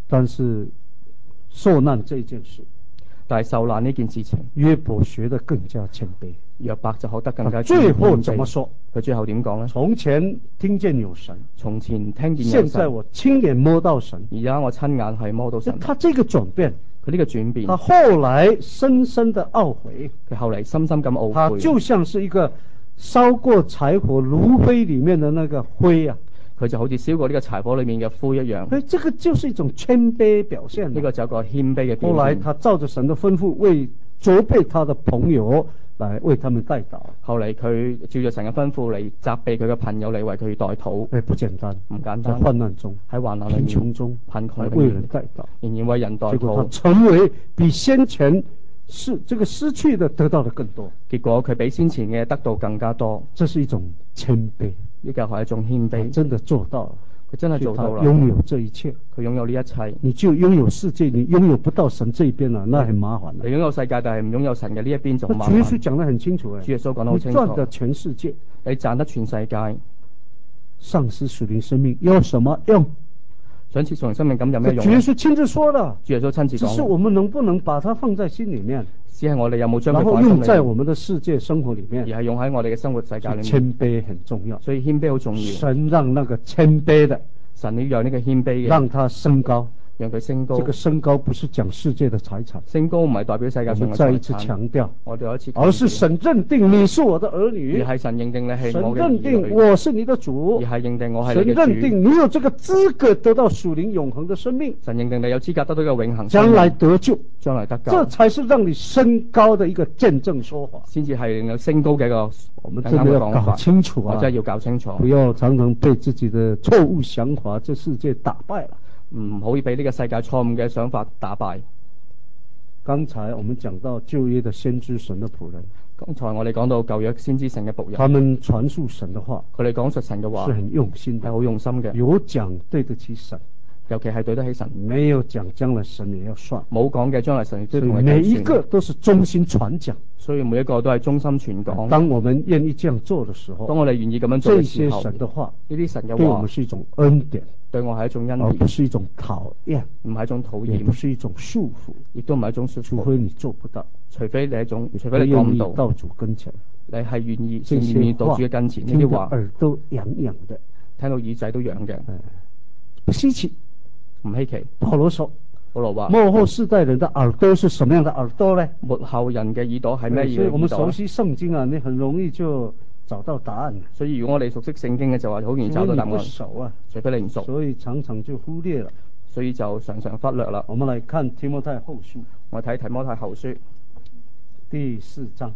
但是受難這件事， 但係受難呢件事情， 約伯學得更加謙卑。 約伯就學得更加最後謙卑。 怎麼說？ 佢最後點講呢？ 從前聽見有神， 從前聽見有現神， 在我親眼摸到神。 而家我親眼係摸到神。 他這個轉變， 佢呢個轉變， 他後來深深的懊悔。 佢後嚟深深咁懊悔。 他就像是一個燒過柴火爐灰裏面的那個灰啊， 佢就好似燒過呢個柴火裏面嘅灰一樣。 誒，這個就是一種謙卑表現。 呢個就係一個謙卑嘅表現。 後來他照着神的吩咐，為責備他的朋友來為他們代禱。 後嚟佢照着神嘅吩咐嚟責備佢嘅朋友嚟為佢代禱。 誒，不簡單， 唔簡單。 在患難中， 喺患難裏面， 貧窮中， 貧窮為人代禱， 仍然為人代禱。 結果他成為比先前是這個失去的得到的更多。 結果佢比先前嘅得到更加多。 這是一種謙卑， 呢個係一種謙卑。 真的做到了。 佢真係做到啦， 擁有這一切， 佢擁有呢一切。 你就擁有世界，你擁有不到神這一邊啦，那很麻煩。 你擁有世界，但係唔擁有神嘅呢一邊就麻煩。 主耶穌講得很清楚， 主耶穌講得好清楚。 你賺得全世界， 你賺得全世界， 喪失屬靈生命有什麼用？ 想賜屬靈生命咁有咩用？ 主耶穌親自說了， 主耶穌親自講。 只是我們能不能把它放在心裏面？ 只係我哋有冇將佢然後用在我們的世界生活裏面， 而係用喺我哋嘅生活世界裏面。 謙卑很重要， 所以謙卑好重要。 神讓那個謙卑的。 神要讓呢個謙卑嘅， 讓他升高， 讓佢升高。 這個升高不是講世界的財產， 升高唔係代表世界上嘅財產。 我們再一次強調， 我哋再一次， 而是神認定你是我的兒女， 而係神認定你係我嘅兒女。 神認定我是你的主， 而係認定我係你嘅主。 神認定你有這個資格得到屬靈永恆的生命， 神認定你有資格得到一個永恆， 將來得救， 將來得救， 這才是讓你升高的一個見證說法， 先至係令你升高嘅一個。 我們真的要搞清楚啊！ 我真係要搞清楚， 不要常常被自己的錯誤想法，這世界打敗了。 唔可以俾呢個世界錯誤嘅想法打敗。 剛才我們講到舊約的先知神的僕人， 剛才我哋講到舊約先知神嘅僕人， 他們傳述神的話， 佢哋講述神嘅話是很用心的， 係好用心嘅， 有講對得起神， 尤其係對得起神， 沒有講將來神也要算， 冇講嘅將來神亦都同你計算。 每一個都是忠心傳講， 所以每一個都係忠心傳講。 當我們願意這樣做的時候， 當我哋願意咁樣做嘅時候， 這些神的話， 呢啲神嘅話， 對我們是一種恩典， 對我係一種恩典， 而不是一種討厭， 唔係一種討厭， 也不是一種束縛， 亦都唔係一種束縛。 除非你做不到， 除非你一種，除非你講唔到， 到主跟前， 你係願意，願意到主嘅跟前。呢啲話耳朵癢癢的， 聽到耳仔都癢嘅， 不稀奇， 唔稀奇。 保羅說， 保羅話， 末後世代人的耳朵是什麼樣的耳朵呢？ 末後人嘅耳朵係咩嘢？ 所以我們熟悉聖經啊，你很容易就找到答案。所以如果我哋熟悉聖經嘅就話好容易找到答案。 不熟啊， 除非你唔熟， 所以常常就忽略了， 所以就常常忽略啦。 我們來看提摩太後書， 我睇提摩太後書第四章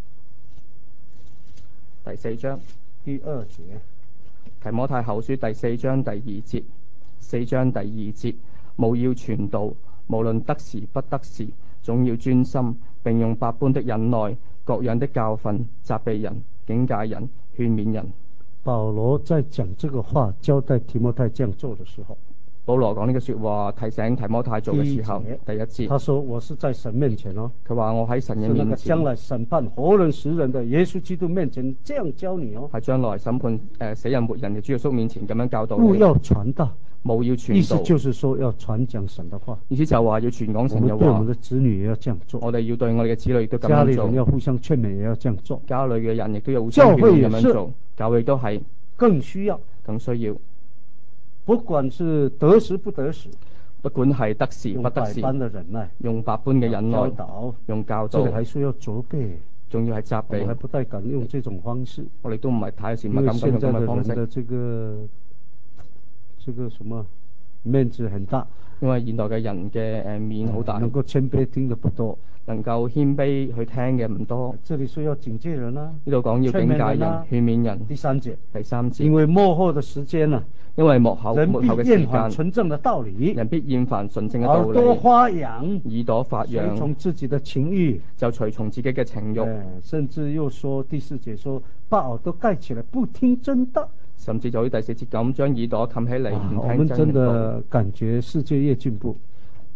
第四章第二節。 提摩太後書第四章第二節，四章第二節，務要傳道，無論得時不得時，總要專心，並用百般的忍耐、各樣的教訓，責備人、警戒人、勸勉人。 保羅在講這個話，交代提摩太這樣做的時候， 保羅講呢個說話，提醒提摩太做嘅時候，第一節， 他說：我是在神面前哦， 佢話我喺神嘅面前， 將來審判活人死人的耶穌基督面前，這樣教你哦， 係將來審判誒、呃、死人活人嘅主耶穌面前咁樣教導你。 務要傳道， 務要傳道， 意思就是說要傳講神的話， 意思就話要傳講神嘅話。 我們對我們的子女也要這樣做， 我哋要對我哋嘅子女亦都咁樣做。 家裏人要互相勸勉，也要這樣做。 家裏嘅人亦都要互相勸勉咁樣做。教會都係更需要， 更需要。 不管是得時不得時， 不管係得時不得時， 用百般的忍耐， 用百般嘅忍耐， 教導， 用教導， 這裏還需要責備， 仲要係責備。 我還不太敢用這種方式， 我哋都唔係太善，唔因為敢咁用咁嘅方式。 現在的人的這個這個什麼面子很大， 因為現代嘅人嘅誒面好大， 能夠謙卑聽得不多， 能夠謙卑去聽嘅唔多。 這裏說要警戒人啦， 呢度講要警戒人、勸勉人。 第三節， 第三節， 因為末後的時間啊， 因為幕後幕後嘅時間， 人必厭煩純正的道理， 人必厭煩純正嘅道理。 耳朵發癢， 耳朵發癢， 隨從自己的情欲， 就隨從自己嘅情欲。 甚至又說第四節說，把耳朵蓋起來，不聽真道。 甚至就好似第四節咁，將耳朵冚起嚟唔聽真道。 我們真的感覺世界越進步，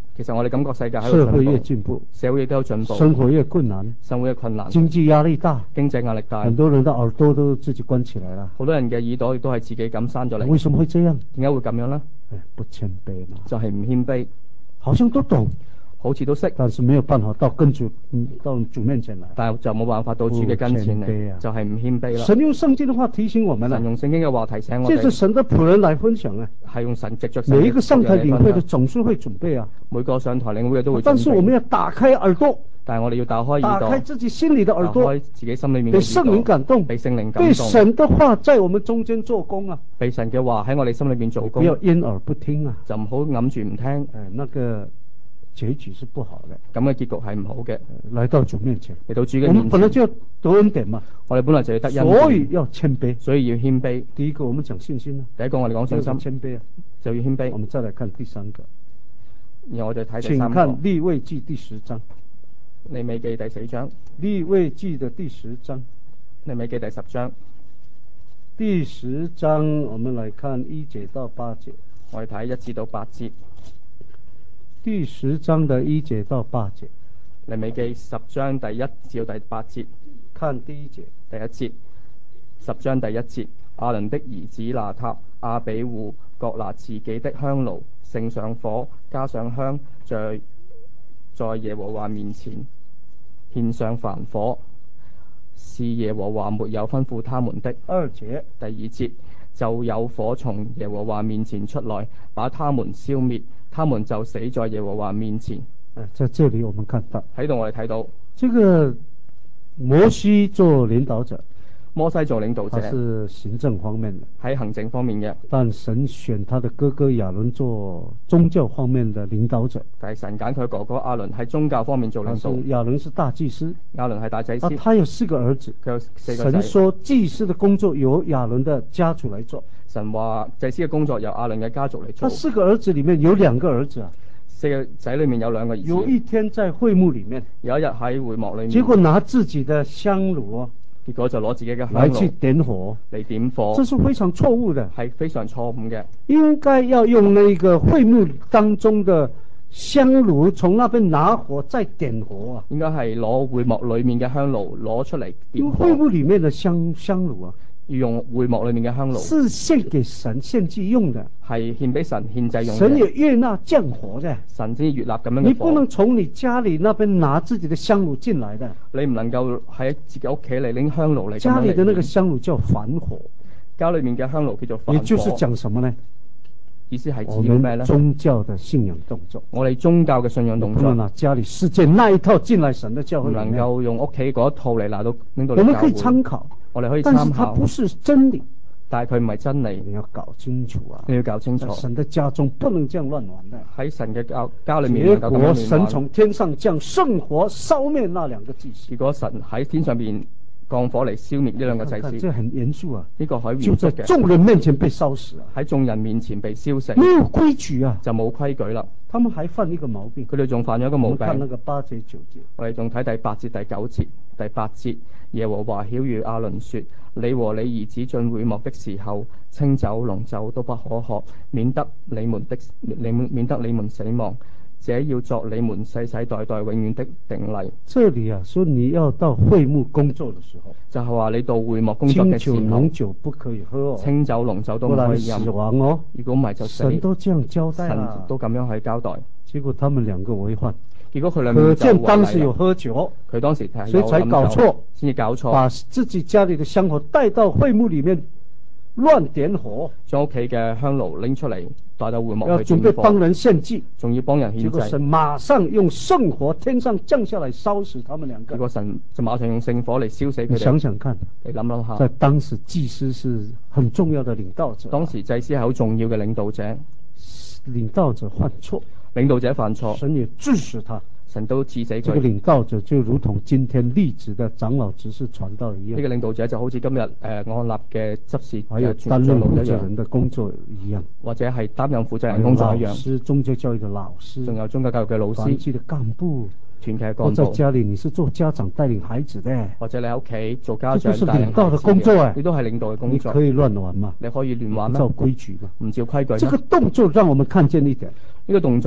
其實我哋感覺世界喺社會越度進進步， 步，社會亦都有進步， 生活越困難， 生活嘅困難， 經濟壓力大， 經濟壓力大， 很多人的耳朵都自己關起來了。 好多人嘅耳朵亦都係自己咁閂咗嚟。 為什麼會這樣？ 點解會咁樣呢？ 哎，不謙卑嘛， 就係唔謙卑， 好像都懂， 好似都識， 但是沒有辦法到跟主，嗯，到主面前來。 但係就冇辦法到主嘅跟前不謙卑啊嚟，就係唔謙卑啦。 神用聖經的話提醒我們了， 神用聖經嘅話提醒我借着哋， 神的僕人來分享啊。 係用神藉着神每一個上台領會的嘅總是會準備啊， 每個上台領會嘅都會準備， 但是我們要打開耳朵， 但係我哋要打開耳朵， 打開自己心裏的耳朵， 打開自己心裏面嘅被耳朵， 聖靈感動， 被聖靈感被動， 神的話在我們中間做工啊， 被神嘅話喺我哋心裏面做不工， 要因耳不聽啊， 就唔好揞住唔聽， 哎，那個結局是不好的。 咁嘅結局係唔好嘅。 來到主面前， 嚟到主嘅我們面前， 本來就要得恩典嘛， 我哋本來就要得恩典， 所以要謙卑。 所以要謙卑。 第一個我們講信心啊， 第一個我哋講信心， 謙卑啊， 就要謙卑我。們再來看第三個， 然後我哋睇第請三個， 看利未記第十章， 利未記第四章， 利未記的第十章， 利未記第十章， 第十章我們來看一節到八節， 我哋睇一至到八節。 第十章的一節到八節， 利未記十章第一至到第八節， 看第一節， 第一節，十章第一節，亞倫的兒子拿塔、亞比戶各拿自己的香爐，盛上火，加上香，在在耶和華面前獻上燔火，是耶和華沒有吩咐他們的。 二節， 第二節，就有火從耶和華面前出來，把他們消滅，他們就死在耶和華面前。 哎，在這裏我們看到， 喺度我哋睇到這個摩西做領導者， 摩西做領導他者， 是行政方面的， 喺行政方面嘅， 但神選他的哥哥亞倫做宗教方面的領導者， 但係神揀佢哥哥亞倫喺宗教方面做他是領導。 亞倫是大祭司， 亞倫係大祭司， 啊，他有四個兒子， 佢有四個神仔。 說祭司的工作由亞倫的家族來做， 神話祭司嘅工作由亞倫嘅家族嚟做。 他四個兒子裏面有兩個兒子啊， 四個仔裏面有兩個兒子。 有一天在會幕裏面， 有一日喺會幕裏面， 結果拿自己的香爐啊結果就攞自己嘅香來去爐點火， 嚟點火， 這是非常錯誤的， 係非常錯誤嘅。 應該要用那個會幕當中的香爐，從那邊拿火再點火啊， 應該係攞會幕裏面嘅香爐攞出嚟點火因為會。幕裏面的香香爐啊， 要用會幕裏面嘅香爐， 是獻給神獻祭用的， 係獻俾神獻祭用神也嘅。 悅納降火的， 神先悅納咁樣你嘅火。 不能從你家裏那邊拿自己的香爐進來的， 你唔能夠喺自己屋企嚟拎香爐嚟咁樣嚟。 家裏的那個香爐叫燔火， 家裏面嘅香爐叫做燔火。 也就是講什麼呢？ 意思係我指咩呢？ 們宗教的信仰動作， 我哋宗教嘅信仰動作， 不能拿家裏世界那一套進來神的教唔會裏面， 能夠用屋企嗰一套嚟拿到拎到我們可以嚟教會。 參考， 我哋可以但是參考， 它不是真理， 但係佢唔係真理， 你要搞清楚啊！ 你要搞清楚在。神的家中不能這樣亂玩的。 喺神嘅教家裏面唔結能夠咁樣亂果神玩。 從天上降聖火燒滅那兩個祭司， 結果神喺天上邊降火嚟消滅呢兩個祭司， 看看這很嚴肅啊！ 呢個可以就在嚴肅嘅。 眾人面前被燒死啊！ 喺眾人面前被燒死， 沒有規矩啊！ 就冇規矩啦。 他們還犯一個毛病。 佢哋仲犯咗一個毛我們看那病。 個八節九節， 我哋仲睇第八節、第九節。第八節，耶和華曉諭亞倫說：你和你兒子進會幕的時候，清酒濃酒都不可喝，免得你們的你們免得你們死亡。這要作你們世世代代永遠的定例。 這裏啊，說你要到會幕工作的時候， 就係話你到會幕工作清嘅時候， 酒濃酒不可以喝哦， 清酒濃酒都不然唔可以飲死。亡哦。 如果唔係就死。 神都這樣交代神啊， 都咁樣去交代。 結果他們兩個違反， 結果佢兩可面就見當時有違例啦。 喝酒， 佢當時係有所以才搞錯飲酒，先至搞錯， 把自己家裏的香火帶到會幕裏面亂點火， 將屋企嘅香爐拎出嚟帶到會幕要去點火， 準備幫人獻祭。 仲要幫人獻祭。 結果神馬上用聖火天上降下來燒死他們兩個。 結果神就馬上用聖火嚟燒死佢你哋。 想想看， 你諗諗在下， 當時祭司是很重要的領導者， 當時祭司係好重要嘅領導者， 領導者犯錯， 領導者犯錯， 神也治死他。 神都治死這個佢。 領導者就如同今天立職的長老執事傳道一樣， 呢個領導者就好似今日誒、呃、安立嘅執事還有誒擔任負長老一樣， 責人的工作一樣， 或者係擔任負責人還有老工作一樣， 師、宗教教育的老師， 仲有宗教教育嘅老師、 團契的幹部。 團契嘅或在幹部。 家裏你是做家長帶領孩子的， 或者你喺屋企做家長這就是帶領領導的孩子工作誒你都係領導嘅工作。 你可以亂玩嗎？ 你可以亂玩咩？ 不照規矩嗎？ 唔照規矩咩？ 這個動作讓我們看見一點， 呢個動作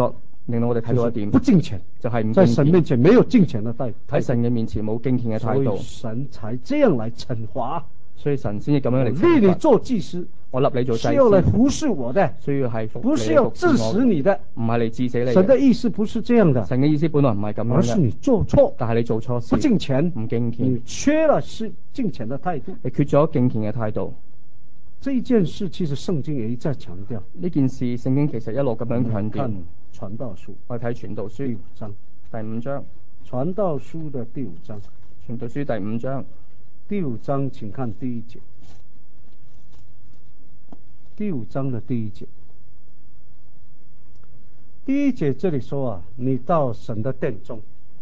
令到我哋睇到一點， 不敬虔， 就係唔在敬虔。 神面前沒有敬虔的態度， 喺神嘅面前冇敬虔嘅態度， 所以神才這樣來懲罰。 所以神先至咁樣嚟立懲罰。 你做祭司， 我立你做祭是要來司， 服侍我的， 需要係服不你是要致服侍我死你的。 唔係嚟致死你嘅。 神的意思不是這樣的， 神嘅意思本來唔係咁樣嘅， 而是你做錯， 但係你做錯事， 不敬虔， 唔敬虔你，缺了是敬虔的態度。 你缺咗敬虔嘅態度。 這件事其實聖經也一再強調。 呢件事聖經其實一路咁樣強調。 看傳道書， 我哋睇傳道書第五章， 第五章， 傳道書的第五章， 傳道書第五章， 第五章請看第一節，第五章的第一節，第一節這裡說啊，你到神的殿中，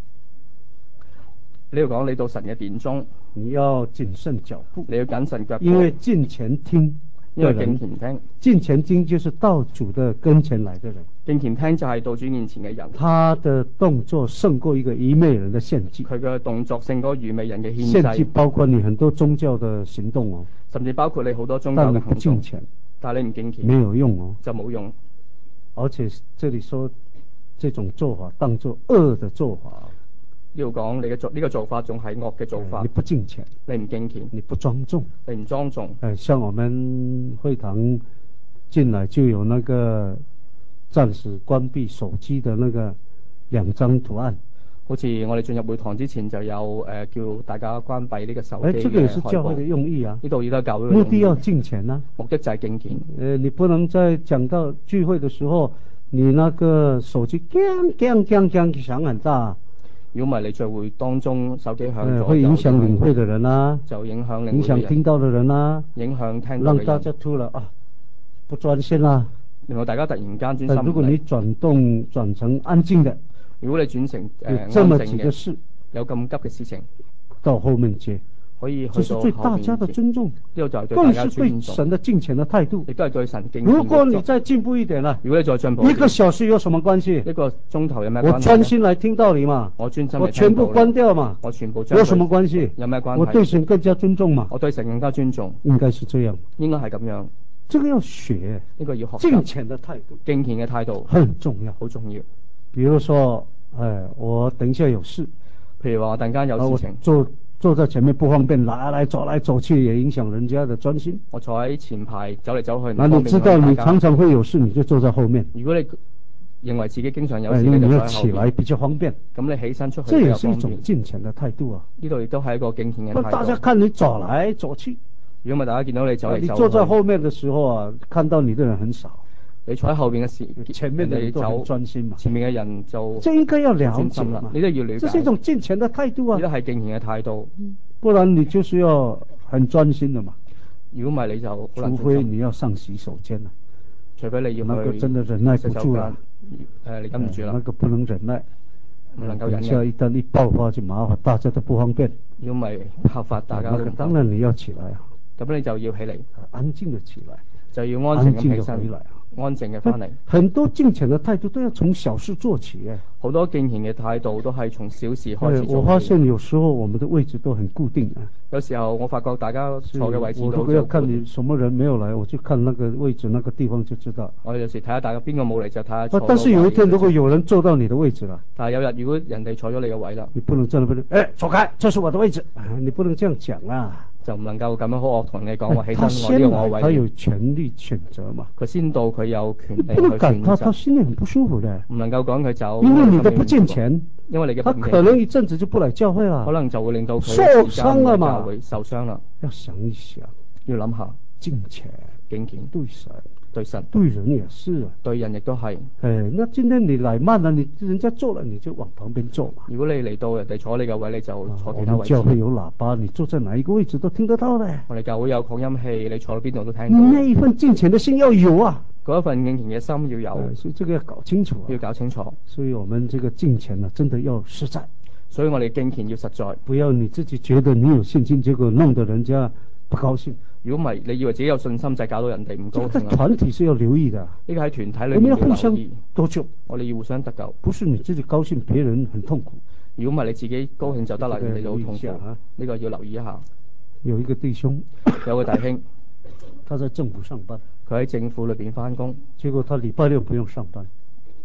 呢度講你到神嘅殿中， 你要謹慎腳步， 你要謹慎腳步， 因為近前聽， 因為敬虔聽， 近前聽就是到主的跟前來的人， 敬虔聽就係到主面前嘅人， 他的動作勝過一個愚昧人的獻祭， 佢嘅動作勝過愚昧人嘅獻獻祭祭， 包括你很多宗教的行動哦， 甚至包括你好多宗教但你嘅行動， 不敬虔， 但係你唔敬虔， 沒有用哦， 就冇用。 而且這裡說這種做法當作惡的做法， 呢度講你嘅做呢、這個做法仲係惡嘅做法， 你不敬虔， 你唔敬虔， 你不莊重， 你唔莊重。 哎，像我們會堂進來就有那個暫時關閉手機的那個兩張圖案， 好似我哋進入會堂之前就有誒、呃、叫大家關閉呢個手機哎，這個也是嘅海報。 教會的用意啊， 呢度亦都係教會嘅目的要用意， 敬虔啊， 目的就係敬虔。 呃，你不能在講到聚會的時候，你那個手機鏘鏘鏘鏘響很大， 如果唔係你聚會當中手機響呃， 咗， 會影響領會就的人啊， 就影響領影響會嘅人， 聽到的人啊， 影響聽到嘅人， 讓大家突然啊不專心啦。 令到大家突然間專心唔但如果你嚟。 轉動轉成安靜的， 如果你轉成誒、呃、 有安這麼靜嘅， 幾個事有咁急嘅事情， 到後面接， 可以去這是對到後面大家的接尊重， 呢個就係對大更是對家尊重， 神的敬虔的態度亦。都係對神敬虔嘅如果你作再進步一點啦， 如果你再進步一個小時有什麼關係？ 一個鐘頭有咩關係呢？ 我專心來聽道理嘛， 我專心我嚟聽道理全部關掉嘛， 我全部將有什麼關係？ 有咩關係？ 我對神更加尊重嘛， 我對神更加尊重， 應該是這樣。 應該係咁樣。 這個要學， 呢個要學敬習虔的態度敬虔嘅態度， 很重要。 好重要。 比如說，哎，我等一下有事， 譬如話我突然間啊我有事情， 坐坐在前面不方便，來來走來走去也影響人家的專心。 我坐喺前排走嚟走去，唔那你方便知道你常大家。 常會有事，你就坐在後面。 如果你認為自己經常有哎， 事， 因為你要你就坐喺後邊。 起來比較方便， 咁你起身出去這比較也是一種方便。 敬虔的態度啊。 呢度亦都係一個敬虔嘅不大家態度。 看你走來走去， 如果唔係大家見到你走啊你嚟走坐在去， 後面的時候啊，看到你的人很少， 你坐喺後邊嘅時， 前面的人你都很走， 專心嘛。 前面嘅人就這應該要了解專心啦嘛，， 你都要了解。 這是一種敬虔的態度啊呢，都係敬虔嘅態度。 不然你就是要很專心的嘛。 如果唔係你就好難除專心。 非你要上洗手間啊， 除非你要那個去真的忍耐不洗手間住了， 誒，你忍唔住啦， 那個不能忍耐， 唔能夠等忍嘅。 下一旦一爆發就麻煩，大家都不方便。 如果唔係合法，大家那都唔個當然你要起來啊， 咁你就要起嚟， 安靜的起來， 就要安靜咁安靜的起身回，來啊。 安靜嘅翻嚟。 很多敬虔的態度都要從小事做起誒。 好多敬虔嘅態度都係從小事開始哎做起。 我發現有時候我們的位置都很固定啊。 有時候我發覺大家坐嘅位置我都好如果要看固定。 你什麼人沒有來，我就看那個位置那個地方就知道。 我有時睇下大家邊個冇嚟就睇下坐嗰個位。 啊但是有一天如果有人坐到你的位置了， 但係有日如果人哋坐咗你嘅位啦， 你不能站在那邊，哎，走開，這是我的位置，啊你不能這樣講啊。 就唔能夠咁樣好惡同你講話起他身，我呢先來， 個我位。 他有權利選擇嘛。 佢先到，佢有權你利去不能趕他， 選擇， 他心裡很不舒服的， 唔能夠趕佢走。 因為你的不敬虔， 因為你嘅他不敬可能一陣子就不來教會了。 可能就會令到佢受傷了嘛教會受傷啦。 要想一想， 要諗下敬虔敬虔對神對神對人也是啊。 對人亦都係。 哎，那今天你來慢了，你人家坐了，你就往旁邊坐嘛。 如果你嚟到人哋坐你嘅位，你就啊坐我其他位置。 們教會有喇叭，你坐在哪一個位置都聽得到的。 我哋教會有擴音器，你坐到邊度都聽你那到。 一份敬虔的心要有啊。 嗰一份敬虔嘅心要有， 哎所以這個要搞清楚啊。 要搞清楚。 所以我們這個敬虔呢，真的要實在， 所以我哋敬虔要實在。 不要你自己覺得你有信心，結果弄得人家不高興。 如果唔係，你以為自己有信心就係搞到人哋唔高這個在興啊。 團體是要留意的。 呢個喺團體我裏面要們要互相留意， 得救， 我哋要互相得救。 不是你自己高興，別人很痛苦。 如果唔係你自己高興就得啦， 這個人哋就好痛苦。 留意一下啊呢個要留意一下。 有一個弟兄， 有個弟兄， 他在政府上班， 佢喺政府裏邊翻工， 結果他禮拜六不用上班，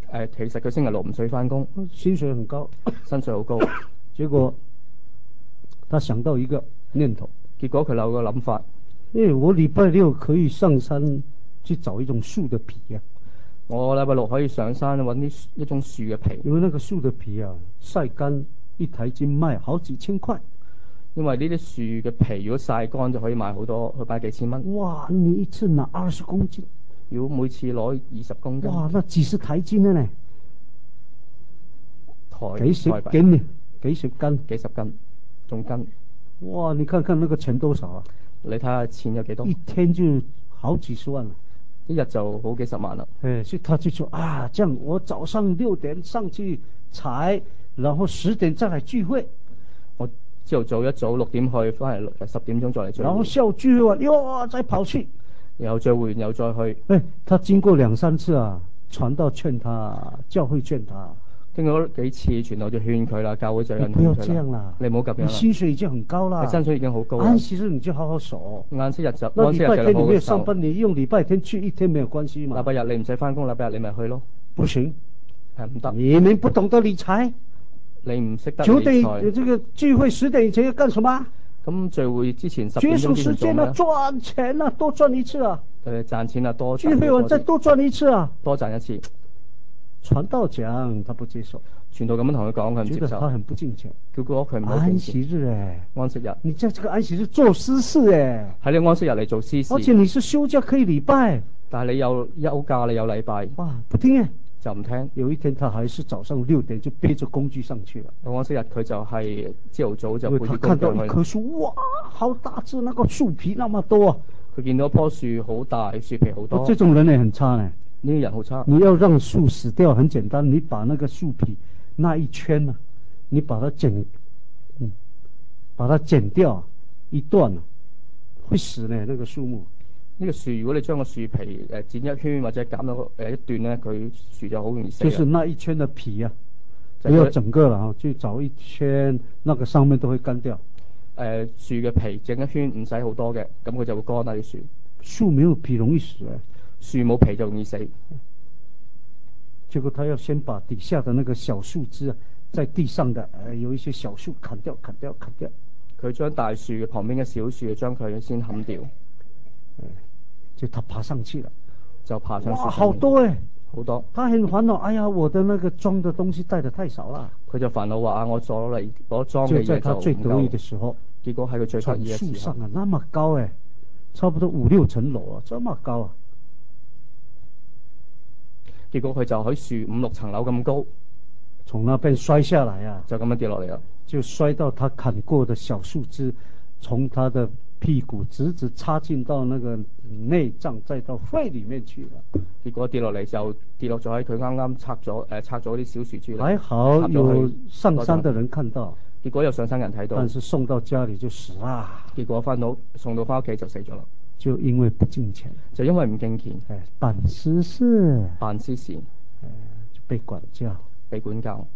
誒，其實佢星期六唔使翻工， 薪水很高， 薪水好高。 結果他想到一個念頭， 結果佢有個諗法， 誒，我禮拜六可以上山去找一種樹的皮啊。 我禮拜六可以上山揾啲一種樹嘅皮， 因為那個樹的皮啊，曬乾一台斤賣好幾千塊。 因為呢啲樹嘅皮如果曬乾就可以賣好多，去賣幾千蚊。 哇！你一次拿二十公斤， 如果每次攞二十公斤， 哇，那幾十台斤的呢？ 台幾十台幣斤呢？幾十斤？ 幾十斤，仲斤。 哇！你看看那個錢多少啊？ 你睇下錢有幾多？ 一天就好幾十萬了， 一日就好幾十萬啦。 哎，所以他就說啊，這樣我早上六點上去採，然後十點再來聚會。 我朝頭早一早六點去，翻嚟十點鐘再嚟聚會。 然後下午聚會完又再跑去， 然後聚會完又再去。 哎，他經過兩三次啊，傳道勸他，教會勸他。 經過幾次傳道就勸佢啦，教會就有人勸佢啦。 你不要這樣啦， 你唔好咁樣啦。 你薪水已經很高啦， 你薪水已經好高啦。 安息日你就好好守。 安息日就那禮拜天你沒有上上班，你用禮拜天去一天沒有關係嘛？ 禮拜日你唔使翻工，禮拜日你咪去咯。 不行， 係唔得。 你們不懂得理財， 你唔識得理九點財。 這個聚會十點以前要幹什麼？ 咁聚會之前十點節省時間啊，賺錢啊，多賺一次啊。 誒，賺錢啊，多賺。 聚會完再多賺一次啊， 多賺一次。 傳道講他不接受， 傳道咁樣同佢講，佢唔接受。 覺得他很不敬虔。 佢覺得佢唔好敬虔。 安息日誒， 安息日， 你在這個安息日做私事誒， 喺呢個安息日嚟做私事。 而且你是休假可以禮拜， 但係你有休假，你有禮拜。 哇，不聽誒， 就唔聽。 有一天他還是早上六點就背着工具上去了。 安息日佢就係朝頭早就背住工具去。 他看到一棵樹，哇，好大隻，那個樹皮那麼多啊！ 佢見到棵樹好大，樹皮好多。 這種人也很差呢。 呢啲人好差。 你要讓樹死掉很簡單，你把那個樹皮那一圈呢、啊，你把它剪，嗯，把它剪掉一段啊，會死呢。那個樹木， 呢個樹如果你將個樹皮誒剪一圈或者減咗誒一段呢，佢樹就好容易死。 就是那一圈的皮啊，不要整個了啊，就找一圈，那個上面都會乾掉。 誒樹嘅皮整一圈唔使好多嘅，咁佢就會乾啦啲樹。 樹沒有皮容易死啊。 樹冇皮就容易死， 結果他要先把底下的那個小樹枝啊，在地上的呃有一些小樹砍掉，砍掉，砍掉。 佢將大樹嘅旁邊嘅小樹將佢先砍掉， 就他爬上去了， 就爬上樹。哇， 好多誒， 好多。 他很煩惱，哎呀，我的那個裝的東西帶得太少啦。 佢就煩惱話啊，我攞嚟攞裝嘅嘢就唔夠。 就在他最得意的時候， 結果喺佢最得意嘅時候， 樹上啊，那麼高誒，差不多五六層樓啊，這麼高啊。 結果佢就喺樹五六層樓咁高， 從那邊摔下來啊， 就咁樣跌落嚟啦， 就摔到他砍過的小樹枝，從他的屁股直直插進到那個內臟，再到肺裏面去了。 結果跌落嚟就跌落咗喺佢啱啱拆咗誒、呃、拆咗啲小樹枝。 還好有上山的人看到， 結果有上山人睇到， 但是送到家裏就死啦。 結果翻到送到翻屋企就死咗啦。 就因為不敬虔， 就因為唔敬虔， 哎，辦私事， 辦私事， 哎，就被管教， 被管教，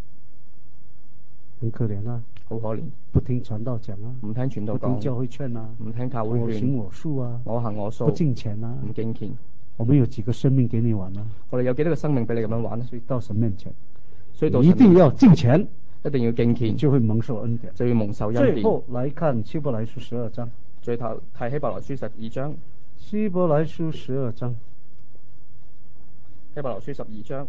很可憐啊， 好可憐， 不聽傳道講啊， 唔聽傳道講， 不聽教會勸啊， 唔聽教會勸， 我行我素啊， 我行我素， 不敬虔啊， 唔敬虔。 我們有幾個生命給你玩啊？ 我哋有幾多個生命俾你咁樣玩呢？ 所以到神面前， 所以到一定要敬虔， 一定要敬虔， 就會蒙受恩典， 就要蒙受恩典。 最後來看希伯來書十二章。 最後睇希伯來書十二章， 希伯來書十二章， 希伯來書十二章，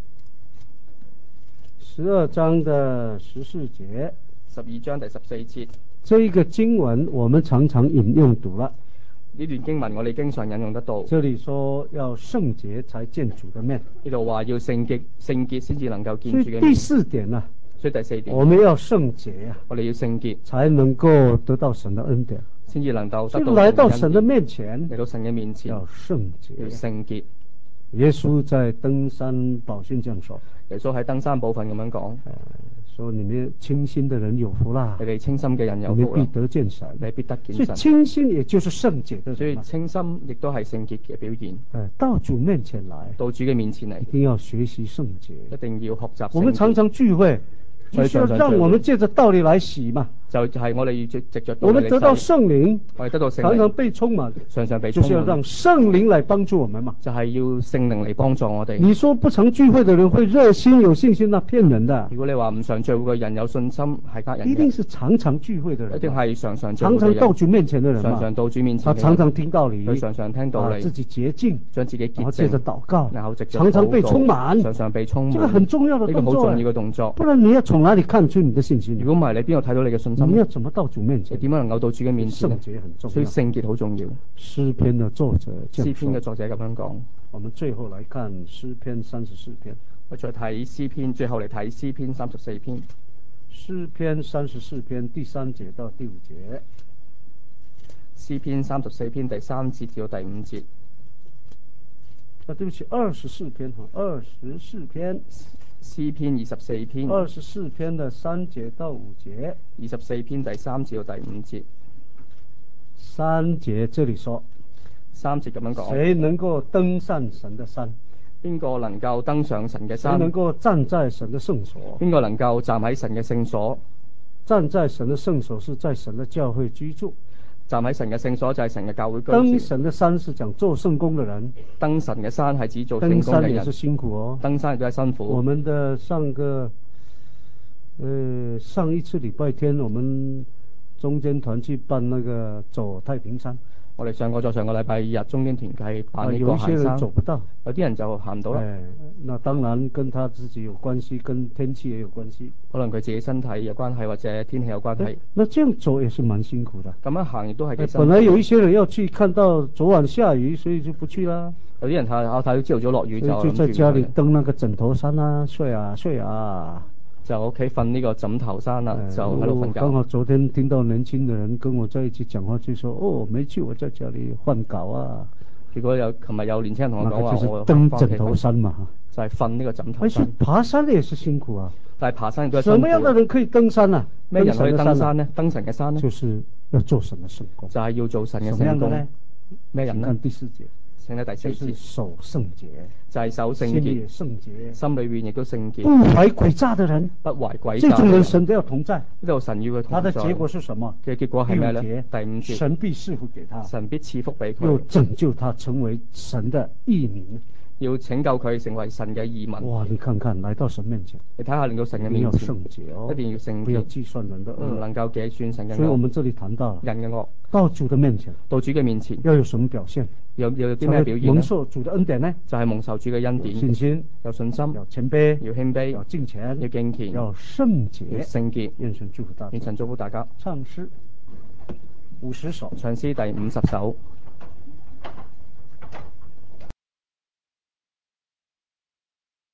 十二章的十四節， 十二章第十四節。 這一個經文我們常常引用讀了。 呢段經文我哋經常引用得到。 這裡說要聖潔才見主的面， 呢度話要聖潔，聖潔先至能夠見主嘅面。 第四點啊， 所以第四點， 我們要聖潔啊， 我哋要聖潔， 才能夠得到神的恩典， 先至能夠得到。 來到神的面前， 嚟到神嘅面前， 要聖潔， 要聖潔。 耶穌在登山寶訓這樣說， 耶穌喺登山寶訓咁樣講， 說你們清心的人有福啦， 你哋清心嘅人有福啦， 你們必得見神， 你必得見神。所以清心也就是聖潔的人， 所以清心亦都係聖潔嘅表現。 誒，到主面前來， 到主嘅面前嚟， 一定要學習聖潔， 一定要學習聖潔。 我們常常聚會，就是要讓我們借着道理來洗嘛。 就係我哋要藉藉着我們得到聖聖靈， 我哋得到聖常常靈， 被充滿， 常常被充就是要讓滿， 聖靈來幫助我們嘛。 就係要聖靈嚟幫助我哋。 你說不常聚會的人會熱心有信心，那騙人的。 如果你話唔常聚會嘅人有信心，係呃人嘅。 一定是常常聚會的人， 一定係常常聚會嘅常人， 常到主面前的人嘛， 常常到主面前嘅人， 他常常聽道理， 佢常常聽道理， 把自己潔淨， 將自己潔淨， 然後借着禱告， 然後藉着常常被充滿， 常常被充滿， 這個很重要的呢動作， 個好重要嘅動作。 不然你要從哪裡看出你的信心？ 如果唔係，你邊度睇到你嘅信心？ 你要怎麼到主面前？ 你點樣能夠到主嘅面前？ 聖潔很重要， 所以聖潔好重要。 詩篇的作者這樣說， 詩篇嘅作者咁樣講。 我們最後來看詩篇三十四篇。 我再睇詩篇，最後嚟睇詩篇三十四篇。 詩篇三十四篇第三節到第五節。 詩篇三十四篇第三節至到第五節。 啊，對不起，二十四篇哈，二十四篇。 詩篇二十四篇。 二十四篇的三節到五節。 二十四篇第三節到第五節。 三節這裡說， 三節咁樣講。 誰能夠登上神的山？ 邊個能夠登上神嘅山？ 誰能夠站在神的聖所？ 邊個能夠站喺神嘅聖所？ 站在神的聖所是在神的教會居住。 站喺神嘅聖所就係神嘅教會居住。 登神的山是講做聖工的人。 登神嘅山係指做聖工嘅人。 登山也是辛苦哦。 登山亦都係辛苦。 我們的上個，呃，上一次禮拜天，我們中間團去辦那個走太平山。 我哋上個咗上個禮拜日中間團契辦呢個行山， 有些人走不到， 有啲人就行唔到啦。 哎，那當然跟他自己有關係，跟天氣也有關係。 可能佢自己身體有關係，或者天氣有關係。 那這樣走也是蠻辛苦的。 咁樣行亦都係幾辛苦。 本來有一些人要去，看到昨晚下雨，所以就不去啦。 有啲人睇我睇到朝頭早落雨就就在家裡登那個枕頭山啊，睡啊睡啊。就屋企瞓呢個枕頭山啦，就喺度瞓覺。 剛好昨天聽到年輕的人跟我在一起講話，就說：哦，沒去，我在家裡換稿啊。 結果有琴日有年輕人同我講話， 我登枕頭山嘛， 就係瞓呢個枕頭山。 爬山也是辛苦啊。 但係爬山亦都係辛苦。 什麼樣的人可以登山啊？ 咩人可以登山呢？登神嘅山呢？ 就是要做神嘅聖工。就係要做神嘅聖工。咩人呢？ 看第四節。請睇第四節，守聖潔， 就係守聖潔， 心裏聖潔， 心裏邊亦都聖潔。 不懷詭詐的人， 不懷詭詐， 這種人神都要同在。 呢度神要佢同在。他的結果是什麼？ 嘅結果係咩呢？第五節， 神必賜福給他， 神必賜福俾佢， 又拯救他成為神的義民， 要拯救佢成為神嘅義民。 哇！你看看，來到神面前， 你睇下嚟到神嘅面前， 聖潔哦， 一定要聖潔， 不要計算人的惡， 唔能夠計算神嘅惡。 所以我們這裡談到人嘅惡， 到主的面前， 到主嘅面前要有什麼表現？ 有有啲咩表現呢？ 蒙受主的恩典呢？就係蒙受主嘅恩典， 信心， 有信心， 有謙卑， 要謙卑， 要敬虔， 要敬虔， 要聖潔， 要聖潔。 願神祝福大家， 願神祝福大家。 唱詩五十首， 唱詩第五十首。